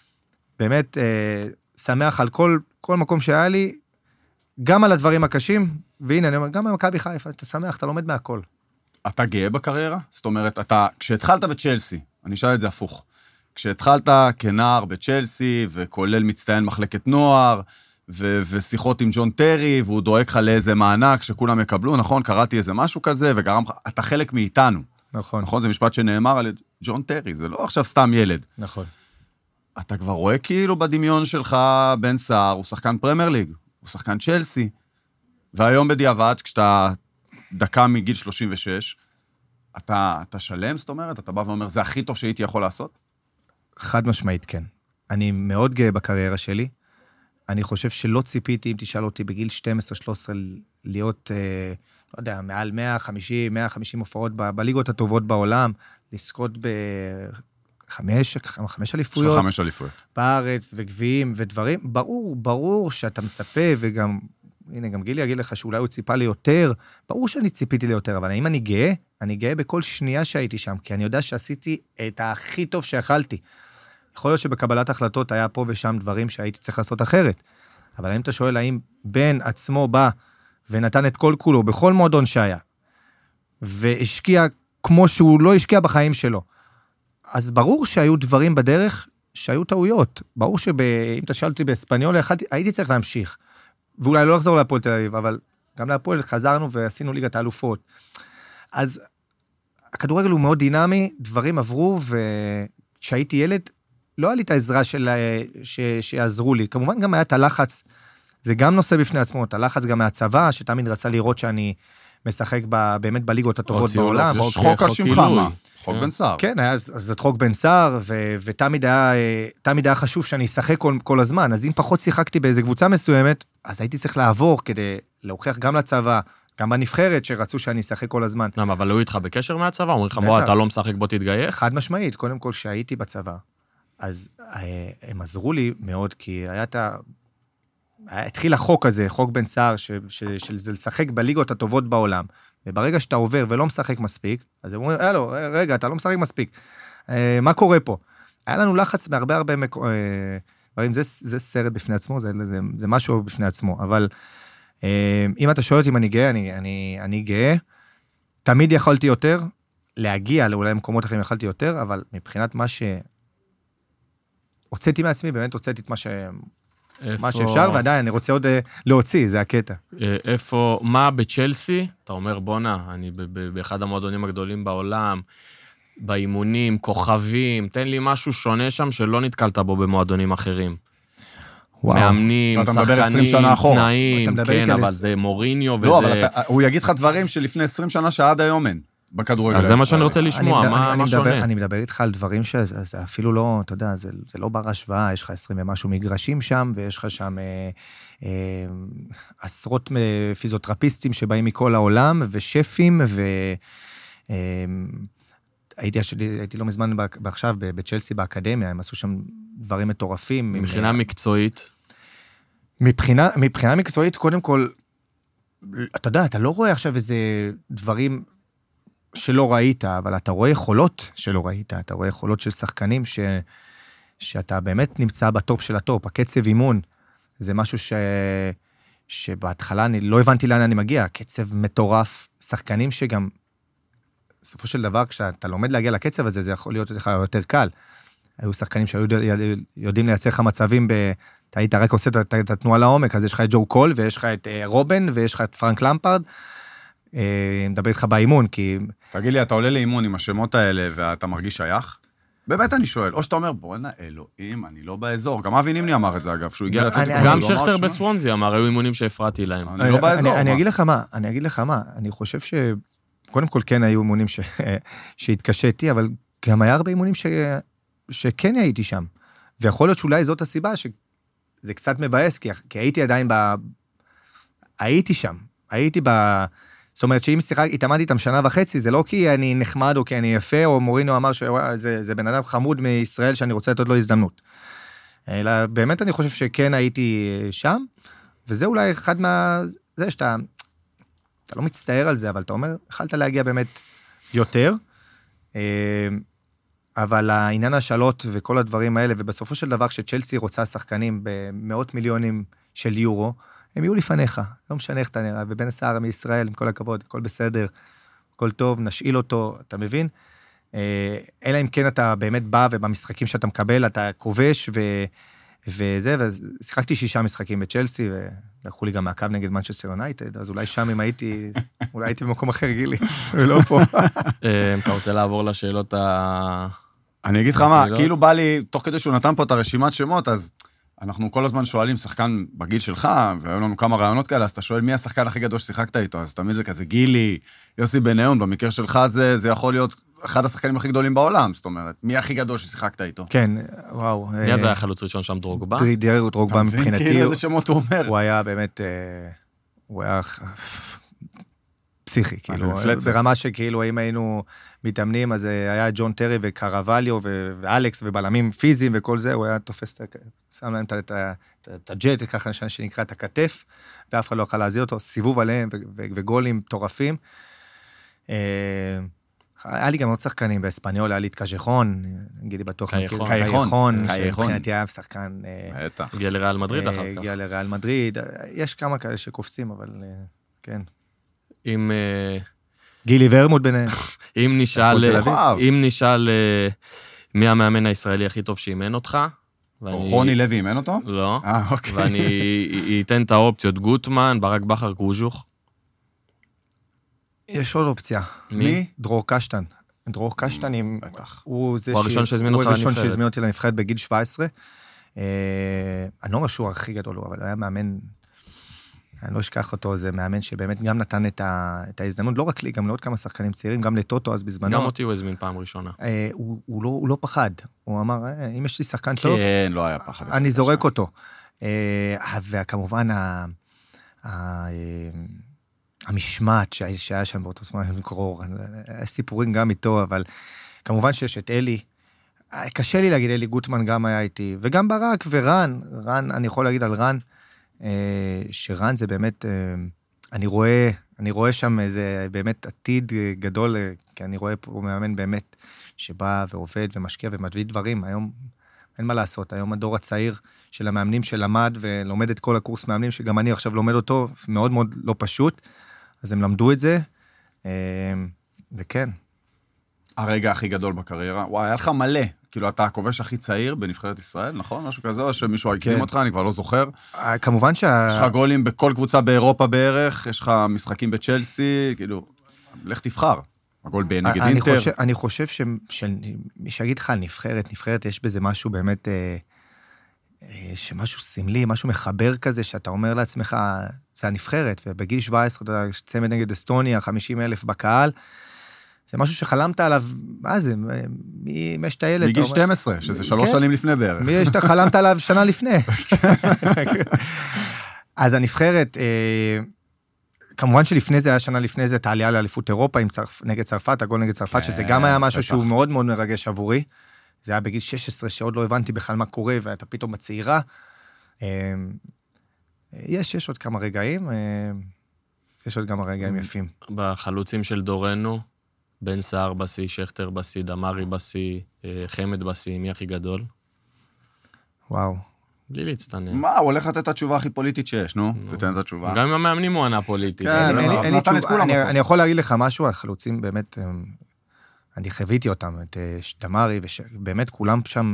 באמת אה, שמח על כל, כל מקום שהיה לי, גם על הדברים הקשים, והנה, אני אומר, גם במכבי חיפה, אתה שמח, אתה לומד מהכל. אתה גאה בקריירה? זאת אומרת, אתה, כשהתחלת בצ'לסי, אני אשאל את זה הפוך, כשהתחלת כנער בצ'לסי, וכולל מצטיין מחלקת נוער, ו- ושיחות עם ג'ון טרי, והוא דואג לך לאיזה מענק שכולם יקבלו, נכון? קראתי איזה משהו כזה, וגרם לך, אתה חלק מאיתנו. נכון. נכון? זה משפט שנאמר על ג'ון טרי, זה לא עכשיו סתם ילד. נכון. אתה כבר רואה כאילו בדמיון שלך, בן סער, הוא שחקן פרמייר ליג, הוא שחקן צ'לסי, והיום בדיעבד, כשאתה דקה מגיל שלושים ושש, אתה, אתה שלם, זאת אומרת, אתה בא ואומר, זה הכי טוב שהייתי יכול לעשות? חד משמעית, כן. אני מאוד גאה בקריירה שלי. אני חושב שלא ציפיתי, אם תשאל אותי, בגיל שתים עשרה שלוש עשרה, להיות, אה, לא יודע, מעל מאה וחמישים, מאה וחמישים הופעות ב- בליגות הטובות בעולם, לזכות בחמש, חמש אליפויות. חמש אליפויות. בארץ וגביעים ודברים. ברור, ברור שאתה מצפה, וגם, הנה, גם גילי יגיד לך שאולי הוא ציפה לי יותר. ברור שאני ציפיתי לי יותר, אבל האם אני גאה? אני גאה בכל שנייה שהייתי שם, כי אני יודע שעשיתי את הכי טוב שיכלתי. יכול להיות שבקבלת החלטות היה פה ושם דברים שהייתי צריך לעשות אחרת. אבל אם אתה שואל האם בן עצמו בא ונתן את כל כולו בכל מועדון שהיה, והשקיע כמו שהוא לא השקיע בחיים שלו, אז ברור שהיו דברים בדרך שהיו טעויות. ברור שאם אתה שאל אותי באספניול, הייתי צריך להמשיך. ואולי לא לחזור להפועל תל אביב, אבל גם להפועל חזרנו ועשינו ליגת האלופות. אז הכדורגל הוא מאוד דינמי, דברים עברו, וכשהייתי ילד, לא היה לי את העזרה של, ש, שיעזרו לי. כמובן גם היה את הלחץ, זה גם נושא בפני עצמו, את הלחץ גם מהצבא, שתמיד רצה לראות שאני משחק ב, באמת בליגות הטובות בעולם. חוק, חוק על שמך, מה? חוק בן סער. כן, אז, אז את חוק בן סער, ו, ותמיד היה, תמיד היה חשוב שאני אשחק כל, כל הזמן. אז אם פחות שיחקתי באיזו קבוצה מסוימת, אז הייתי צריך לעבור כדי להוכיח גם לצבא, גם בנבחרת שרצו שאני אשחק כל הזמן. למה, אבל לא איתך בקשר מהצבא? אומרים לך, בוא, אתה לא משחק, בוא תתגייס? חד משמעית, קודם כל שהייתי בצבא, אז הם עזרו לי מאוד, כי היה את ה... התחיל החוק הזה, חוק בן סער, של זה לשחק בליגות הטובות בעולם, וברגע שאתה עובר ולא משחק מספיק, אז הם אומרים, אלו, רגע, אתה לא משחק מספיק, מה קורה פה? היה לנו לחץ מהרבה הרבה דברים, זה סרט בפני עצמו, זה משהו בפני עצמו, אבל אם אתה שואל אותי אם אני גאה, אני גאה, תמיד יכולתי יותר, להגיע לאולי מקומות אחרים יכולתי יותר, אבל מבחינת מה ש... הוצאתי מעצמי, באמת הוצאתי את מה ש... מה שאפשר, ועדיין, אני רוצה עוד להוציא, זה הקטע. איפה, מה בצ'לסי? אתה אומר, בונה, אני באחד המועדונים הגדולים בעולם, באימונים, כוכבים, תן לי משהו שונה שם שלא נתקלת בו במועדונים אחרים. מאמנים, שחקנים, תנאים, כן, אבל זה מוריניו וזה... לא, אבל הוא יגיד לך דברים שלפני עשרים שנה שעד היום אין. בכדורגל. אז זה מה שאני רוצה לשמוע, מה שונה? אני מדבר איתך על דברים שזה אפילו לא, אתה יודע, זה לא בר השוואה, יש לך עשרים ומשהו מגרשים שם, ויש לך שם עשרות פיזיותרפיסטים שבאים מכל העולם, ושפים, והייתי לא מזמן עכשיו בצ'לסי באקדמיה, הם עשו שם דברים מטורפים. מבחינה מקצועית? מבחינה מקצועית, קודם כל, אתה יודע, אתה לא רואה עכשיו איזה דברים... שלא ראית, אבל אתה רואה יכולות שלא ראית, אתה רואה יכולות של שחקנים ש... שאתה באמת נמצא בטופ של הטופ, הקצב אימון, זה משהו ש... שבהתחלה אני לא הבנתי לאן אני מגיע, קצב מטורף, שחקנים שגם, בסופו של דבר, כשאתה לומד להגיע לקצב הזה, זה יכול להיות לך יותר קל. היו שחקנים שהיו יודעים לייצר לך מצבים, ב... אתה היית רק עושה את התנועה לעומק, אז יש לך את ג'ו קול, ויש לך את רובן, ויש לך את פרנק למפרד, מדבר איתך באימון, כי... תגיד לי, אתה עולה לאימון עם השמות האלה, ואתה מרגיש שייך? באמת אני שואל, או שאתה אומר, בוא נה, אלוהים, אני לא באזור. גם אבי נימני אמר את זה, אגב, שהוא הגיע לצאת... גם שכתר בסוונזי אמר, היו אימונים שהפרעתי להם. אני לא באזור. אני אגיד לך מה, אני אגיד לך מה, אני חושב ש... קודם כל כן היו אימונים שהתקשיתי, אבל גם היה הרבה אימונים שכן הייתי שם. ויכול להיות שאולי זאת הסיבה, שזה קצת מבאס, כי הייתי עדיין ב... הייתי שם. הייתי ב... זאת אומרת שאם התעמדתי איתם שנה וחצי, זה לא כי אני נחמד או כי אני יפה, או מורינו אמר שזה בן אדם חמוד מישראל שאני רוצה לתת לו הזדמנות. אלא באמת אני חושב שכן הייתי שם, וזה אולי אחד מה... זה שאתה... אתה לא מצטער על זה, אבל אתה אומר, יכלת להגיע באמת יותר, אבל העניין השאלות וכל הדברים האלה, ובסופו של דבר כשצ'לסי רוצה שחקנים במאות מיליונים של יורו, הם יהיו לפניך, לא משנה איך אתה נראה, ובן סער מישראל, עם כל הכבוד, הכל בסדר, הכל טוב, נשאיל אותו, אתה מבין? אלא אם כן אתה באמת בא, ובמשחקים שאתה מקבל, אתה כובש, ו... וזה, ושיחקתי שישה משחקים בצ'לסי, ולקחו לי גם מעקב נגד מנצ'סטר יונייטד, אז אולי שם אם הייתי, אולי הייתי במקום אחר גילי, ולא פה. אתה רוצה לעבור לשאלות ה... אני אגיד לך מה, כאילו בא לי, תוך כדי שהוא נתן פה את הרשימת שמות, אז אנחנו כל הזמן שואלים שחקן בגיל שלך, והיו לנו כמה רעיונות כאלה, אז אתה שואל מי השחקן הכי גדול ששיחקת איתו, אז תמיד זה כזה גילי, יוסי בניון, במקרה שלך זה, זה יכול להיות אחד השחקנים הכי גדולים בעולם, זאת אומרת, מי הכי גדול ששיחקת איתו? כן, וואו. מי אז היה חלוץ ראשון שם, דרוגבה? דרוגבה מבחינתי. אתה מבין כאילו איזה שמות הוא אומר? הוא היה באמת, הוא היה פסיכי, כאילו, מפלצת. ברמה שכאילו, אם היינו מתאמנים, אז היה ג'ון טרי וקרווליו ואלכס ובלמים פיזיים וכל זה, הוא היה תופס, שם להם את הג'ט, ככה שנקרא את הכתף, ואף אחד לא יכול להזיע אותו, סיבוב עליהם וגולים טורפים. היה לי גם עוד שחקנים באספניול, היה לי את קז'חון, נגיד לי בטוח, קייחון, מבחינתי היה שחקן... הגיע לריאל מדריד אחר כך. הגיע לריאל מדריד, יש כמה כאלה שקופצים, אבל כן. אם... גילי ורמוט ביניהם. אם נשאל, אם נשאל מי המאמן הישראלי הכי טוב שאימן אותך, רוני לוי אימן אותו? לא. ואני אתן את האופציות, גוטמן, ברק בכר, קוז'וך. יש עוד אופציה. מי? דרור קשטן. דרור קשטן, הוא זה הראשון שהזמין אותך לנבחרת. הוא הראשון שהזמין אותי לנבחרת בגיל שבע עשרה. אני לא אומר שהוא הכי גדול, אבל היה מאמן... אני לא אשכח אותו, זה מאמן שבאמת גם נתן את, ה, את ההזדמנות, לא רק לי, גם לעוד כמה שחקנים צעירים, גם לטוטו אז בזמנו. גם אותי הוא הזמין פעם ראשונה. אה, הוא, הוא, לא, הוא לא פחד, הוא אמר, אה, אם יש לי שחקן טוב, כן, לא היה פחד. אני זורק אותו. אה, וכמובן, ה, ה, המשמעת שהיה שם באותו זמן, מקרור, סיפורים גם איתו, אבל כמובן שיש את אלי, קשה לי להגיד, אלי גוטמן גם היה איתי, וגם ברק ורן, רן, אני יכול להגיד על רן, שרן זה באמת, אני רואה, אני רואה שם איזה באמת עתיד גדול, כי אני רואה פה מאמן באמת שבא ועובד ומשקיע ומדביד דברים, היום אין מה לעשות, היום הדור הצעיר של המאמנים שלמד ולומד את כל הקורס מאמנים, שגם אני עכשיו לומד אותו, מאוד מאוד לא פשוט, אז הם למדו את זה, וכן. הרגע הכי גדול בקריירה, וואי, היה לך מלא, כאילו אתה הכובש הכי צעיר בנבחרת ישראל, נכון? משהו כזה, או שמישהו הקדים אותך, אני כבר לא זוכר. כמובן שה... יש לך גולים בכל קבוצה באירופה בערך, יש לך משחקים בצ'לסי, כאילו, לך תבחר. הגול נגד אינטר. אני חושב שמי שיגיד לך על נבחרת, נבחרת יש בזה משהו באמת, שמשהו סמלי, משהו מחבר כזה, שאתה אומר לעצמך, זה הנבחרת, ובגיל שבע עשרה, אתה יודע, צמד נגד אסטוניה, חמישים אלף בקהל, זה משהו שחלמת עליו, מה זה, מי יש את הילד? מגיל שתים עשרה, שזה שלוש שנים לפני בערך. מי יש את חלמת עליו שנה לפני. אז הנבחרת, כמובן שלפני זה, היה שנה לפני זה, את העלייה לאליפות אירופה נגד צרפת, הגול נגד צרפת, שזה גם היה משהו שהוא מאוד מאוד מרגש עבורי. זה היה בגיל שש עשרה, שעוד לא הבנתי בכלל מה קורה, ואתה פתאום בצעירה. יש, יש עוד כמה רגעים, יש עוד כמה רגעים יפים. בחלוצים של דורנו, בן סער בסי, שכטר בסי, דמרי בסי, חמד בסי, מי הכי גדול? וואו. בלי להצטנן. מה, הוא הולך לתת את התשובה הכי פוליטית שיש, נו, תתן את התשובה. גם עם המאמנים הוא ענה פוליטית. אני יכול להגיד לך משהו, החלוצים באמת, אני חוויתי אותם, את דמרי, ובאמת כולם שם,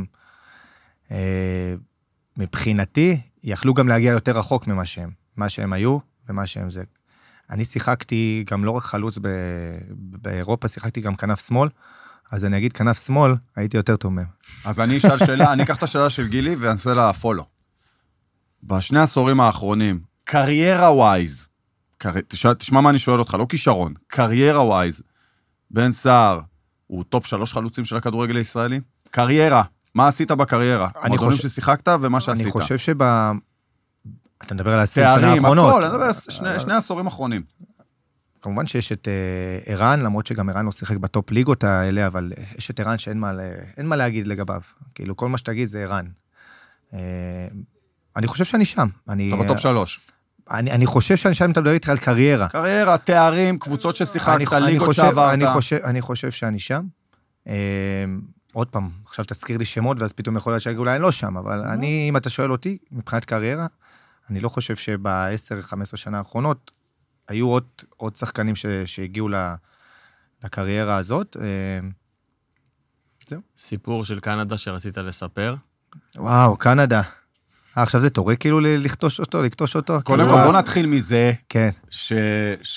מבחינתי, יכלו גם להגיע יותר רחוק ממה שהם, מה שהם היו ומה שהם זה. אני שיחקתי גם לא רק חלוץ באירופה, שיחקתי גם כנף שמאל, אז אני אגיד כנף שמאל, הייתי יותר טוב מהם. אז אני אשאל שאלה, אני אקח את השאלה של גילי ואנסה לה פולו. בשני העשורים האחרונים, קריירה ווייז, תשמע מה אני שואל אותך, לא כישרון, קריירה ווייז, בן סער, הוא טופ שלוש חלוצים של הכדורגל הישראלי? קריירה, מה עשית בקריירה? המועדונים ששיחקת ומה שעשית. אני חושב שב... אתה מדבר על העשרים שנה האחרונות. הכל, אני מדבר על שני עשורים אחרונים. כמובן שיש את ערן, למרות שגם ערן לא שיחק בטופ ליגות האלה, אבל יש את ערן שאין מה להגיד לגביו. כאילו, כל מה שתגיד זה ערן. אני חושב שאני שם. אתה בטופ שלוש. אני חושב שאני שם, אתה מדבר איתך על קריירה. קריירה, תארים, קבוצות ששיחקת, ליגות שעברת. אני חושב שאני שם. עוד פעם, עכשיו תזכיר לי שמות, ואז פתאום יכול להיות שאולי אולי אני לא שם, אבל אני, אם אתה שואל אותי, מבחינת קריירה, אני לא חושב שב-עשר חמש עשרה שנה האחרונות, היו עוד, עוד שחקנים ש, שהגיעו לקריירה הזאת. זהו. סיפור של קנדה שרצית לספר? וואו, קנדה. עכשיו זה תורה כאילו לכתוש אותו, לכתוש אותו. קודם כל, בוא נתחיל מזה, כן. ש,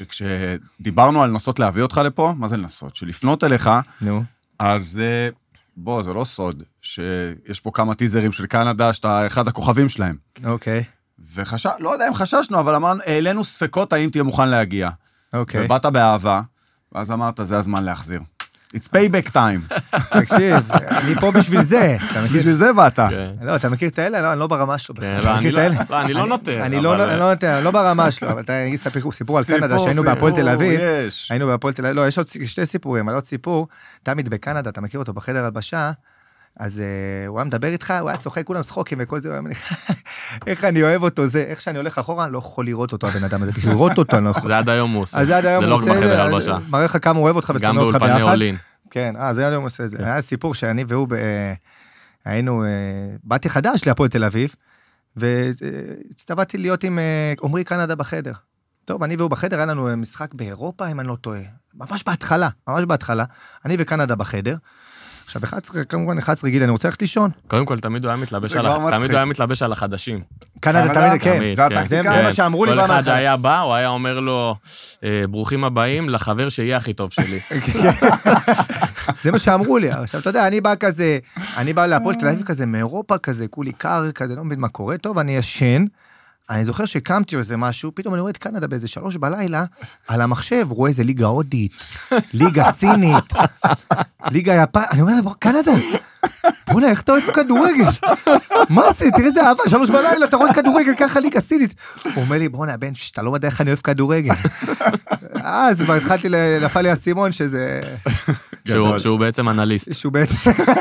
שכשדיברנו על לנסות להביא אותך לפה, מה זה לנסות? שלפנות אליך, נו. אז בוא, זה לא סוד, שיש פה כמה טיזרים של קנדה, שאתה אחד הכוכבים שלהם. אוקיי. וחשש, לא יודע אם חששנו, אבל אמרנו, העלינו ספקות האם תהיה מוכן להגיע. אוקיי. ובאת באהבה, ואז אמרת, זה הזמן להחזיר. It's payback time. תקשיב, אני פה בשביל זה. בשביל זה באת. לא, אתה מכיר את האלה? לא, אני לא ברמה שלו. לא, אני לא נותן. אני לא נותן, אני לא ברמה שלו, אבל אתה אגיד סיפור על קנדה, שהיינו בהפועל תל אביב. היינו בהפועל תל אביב, לא, יש עוד שתי סיפורים, אבל עוד סיפור, תמיד בקנדה, אתה מכיר אותו בחדר הלבשה, אז הוא היה מדבר איתך, הוא היה צוחק, כולם שחוקים וכל זה, הוא היה מניח, איך אני אוהב אותו, זה, איך שאני הולך אחורה, אני לא יכול לראות אותו, הבן אדם הזה, לראות אותו, אני לא יכול. זה עד היום הוא עושה. זה עד היום הוא עושה, זה לא בחדר הלבשה. מראה לך כמה הוא אוהב אותך ושונא אותך ביחד. גם באולפני אולין. כן, אה, זה עד היום עושה את זה. היה סיפור שאני והוא, היינו, באתי חדש להפועל תל אביב, והצטוותתי להיות עם עומרי קנדה בחדר. טוב, אני והוא בחדר, היה לנו משחק באירופה, אם אני לא טועה. ממש בהתחלה, ממש בהתחלה. אני וקנדה בחדר. עכשיו, כמובן, אחד עשרה גיל, אני רוצה ללכת לישון. קודם כל, תמיד הוא היה מתלבש על החדשים. קנדה תמיד, כן. זה מה שאמרו לי. כל אחד שהיה בא, הוא היה אומר לו, ברוכים הבאים לחבר שיהיה הכי טוב שלי. זה מה שאמרו לי. עכשיו, אתה יודע, אני בא כזה, אני בא להפועל תל אביב כזה, מאירופה כזה, כולי קר כזה, לא מבין מה קורה. טוב, אני ישן. אני זוכר שקמתי איזה משהו, פתאום אני רואה את קנדה באיזה שלוש בלילה, על המחשב, רואה איזה ליגה הודית, ליגה סינית, ליגה יפן, אני אומר לה, בוא, קנדה, בוא'נה, איך אתה אוהב כדורגל? מה זה? תראה איזה אהבה, שלוש בלילה, אתה רואה כדורגל, ככה ליגה סינית. הוא אומר לי, בוא'נה, בן, שאתה לא יודע איך אני אוהב כדורגל. אז כבר התחלתי, נפל לי הסימון שזה... שהוא בעצם אנליסט. שהוא בעצם...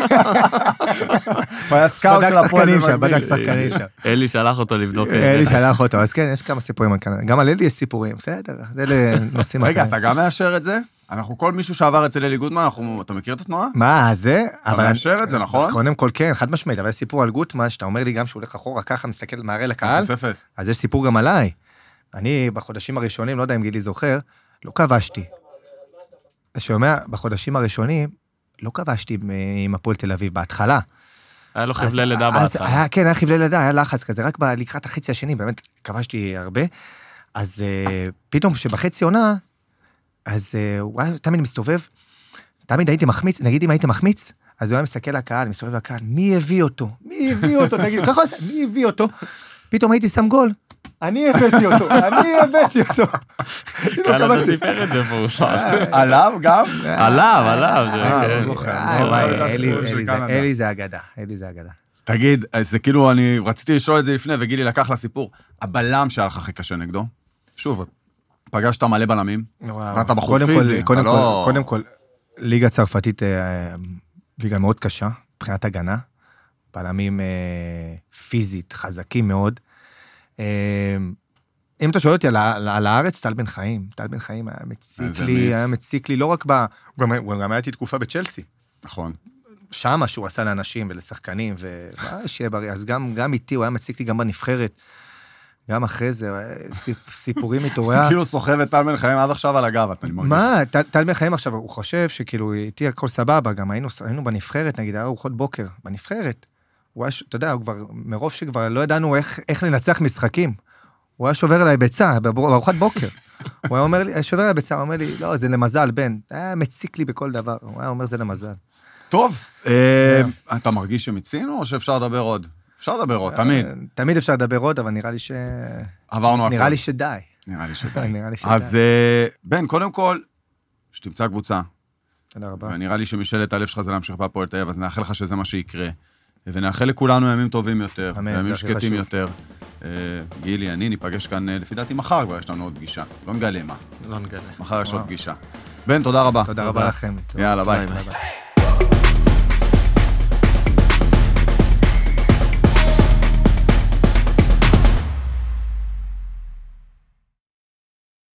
הוא היה סקאוט של הפועל שם, בדק שחקנים שם. אלי שלח אותו לבדוק. אלי שלח אותו, אז כן, יש כמה סיפורים על קנדה. גם על אלי יש סיפורים, בסדר, זה לנושאים אחרים. רגע, אתה גם מאשר את זה? אנחנו, כל מישהו שעבר אצל אלי גוטמן, אתה מכיר את התנועה? מה, זה? אתה מאשר את זה, נכון? קודם כל, כן, חד משמעית, אבל יש סיפור על גוטמן, שאתה אומר לי גם שהוא הולך אחורה, ככה מסתכל מהרי לקהל, אז יש סיפור גם עליי. אני, בחודשים הראשונים, לא יודע אם גילי זוכר, לא כבשתי. שומע, בחודשים הראשונים, לא כבשתי עם הפועל תל אביב, בהתחלה. היה לו חבלי לידה בהתחלה. כן, היה חבלי לידה, היה לחץ כזה, רק לקראת החצי השני, באמת כבשתי הרבה. אז פתאום שבחצי עונה, אז הוא היה תמיד מסתובב, תמיד הייתי מחמיץ, נגיד אם הייתי מחמיץ, אז הוא היה מסתכל לקהל, מסתובב לקהל, מי הביא אותו? מי הביא אותו? תגיד, ככה עושה, מי הביא אותו? פתאום הייתי שם גול. אני הבאתי אותו, אני הבאתי אותו. קנדה סיפר את זה פה. עליו גם? עליו, עליו. אלי זה אגדה, אלי זה אגדה. תגיד, זה כאילו, אני רציתי לשאול את זה לפני, וגילי לקח לסיפור, הבלם שהיה לך הכי קשה נגדו, שוב, פגשת מלא בלמים, אתה בחור פיזי, אתה לא... קודם כל, ליגה צרפתית, ליגה מאוד קשה, מבחינת הגנה, בלמים פיזית, חזקים מאוד, אם אתה שואל אותי על הארץ, טל בן חיים, טל בן חיים היה מציק לי, היה מציק לי, לא רק ב... הוא גם הייתי תקופה בצ'לסי. נכון. שמה שהוא עשה לאנשים ולשחקנים, ושיהיה בריא, אז גם איתי, הוא היה מציק לי גם בנבחרת, גם אחרי זה, סיפורים איתו, הוא היה... כאילו סוחב את טל בן חיים עד עכשיו על הגב, אני מרגיש. מה, טל בן חיים עכשיו, הוא חושב שכאילו איתי הכל סבבה, גם היינו בנבחרת, נגיד, היה ארוחות בוקר, בנבחרת. הוא היה, אתה יודע, הוא כבר, מרוב שכבר לא ידענו איך, איך לנצח משחקים. הוא היה שובר אליי ביצה, בארוחת בוקר. הוא היה אומר לי, שובר אליי ביצה, הוא אומר לי, לא, זה למזל, בן. היה מציק לי בכל דבר. הוא היה אומר, זה למזל. טוב, אתה מרגיש שמיצינו, או שאפשר לדבר עוד? אפשר לדבר עוד, תמיד. תמיד אפשר לדבר עוד, אבל נראה לי ש... עברנו הכל. נראה לי שדי. נראה לי שדי. נראה לי שדי. אז בן, קודם כל, שתמצא קבוצה. תודה רבה. ונראה לי שמשאלת הלב שלך זה להמשיך בהפועל תל אביב, אז נאחל לך שזה מה שיקרה. ונאחל לכולנו ימים טובים יותר, ימים שקטים יותר. גילי, אני ניפגש כאן לפי דעתי מחר, כבר יש לנו עוד פגישה. לא נגלה מה. לא נגלה. מחר יש עוד פגישה. בן, תודה רבה. תודה רבה לכם. יאללה, ביי.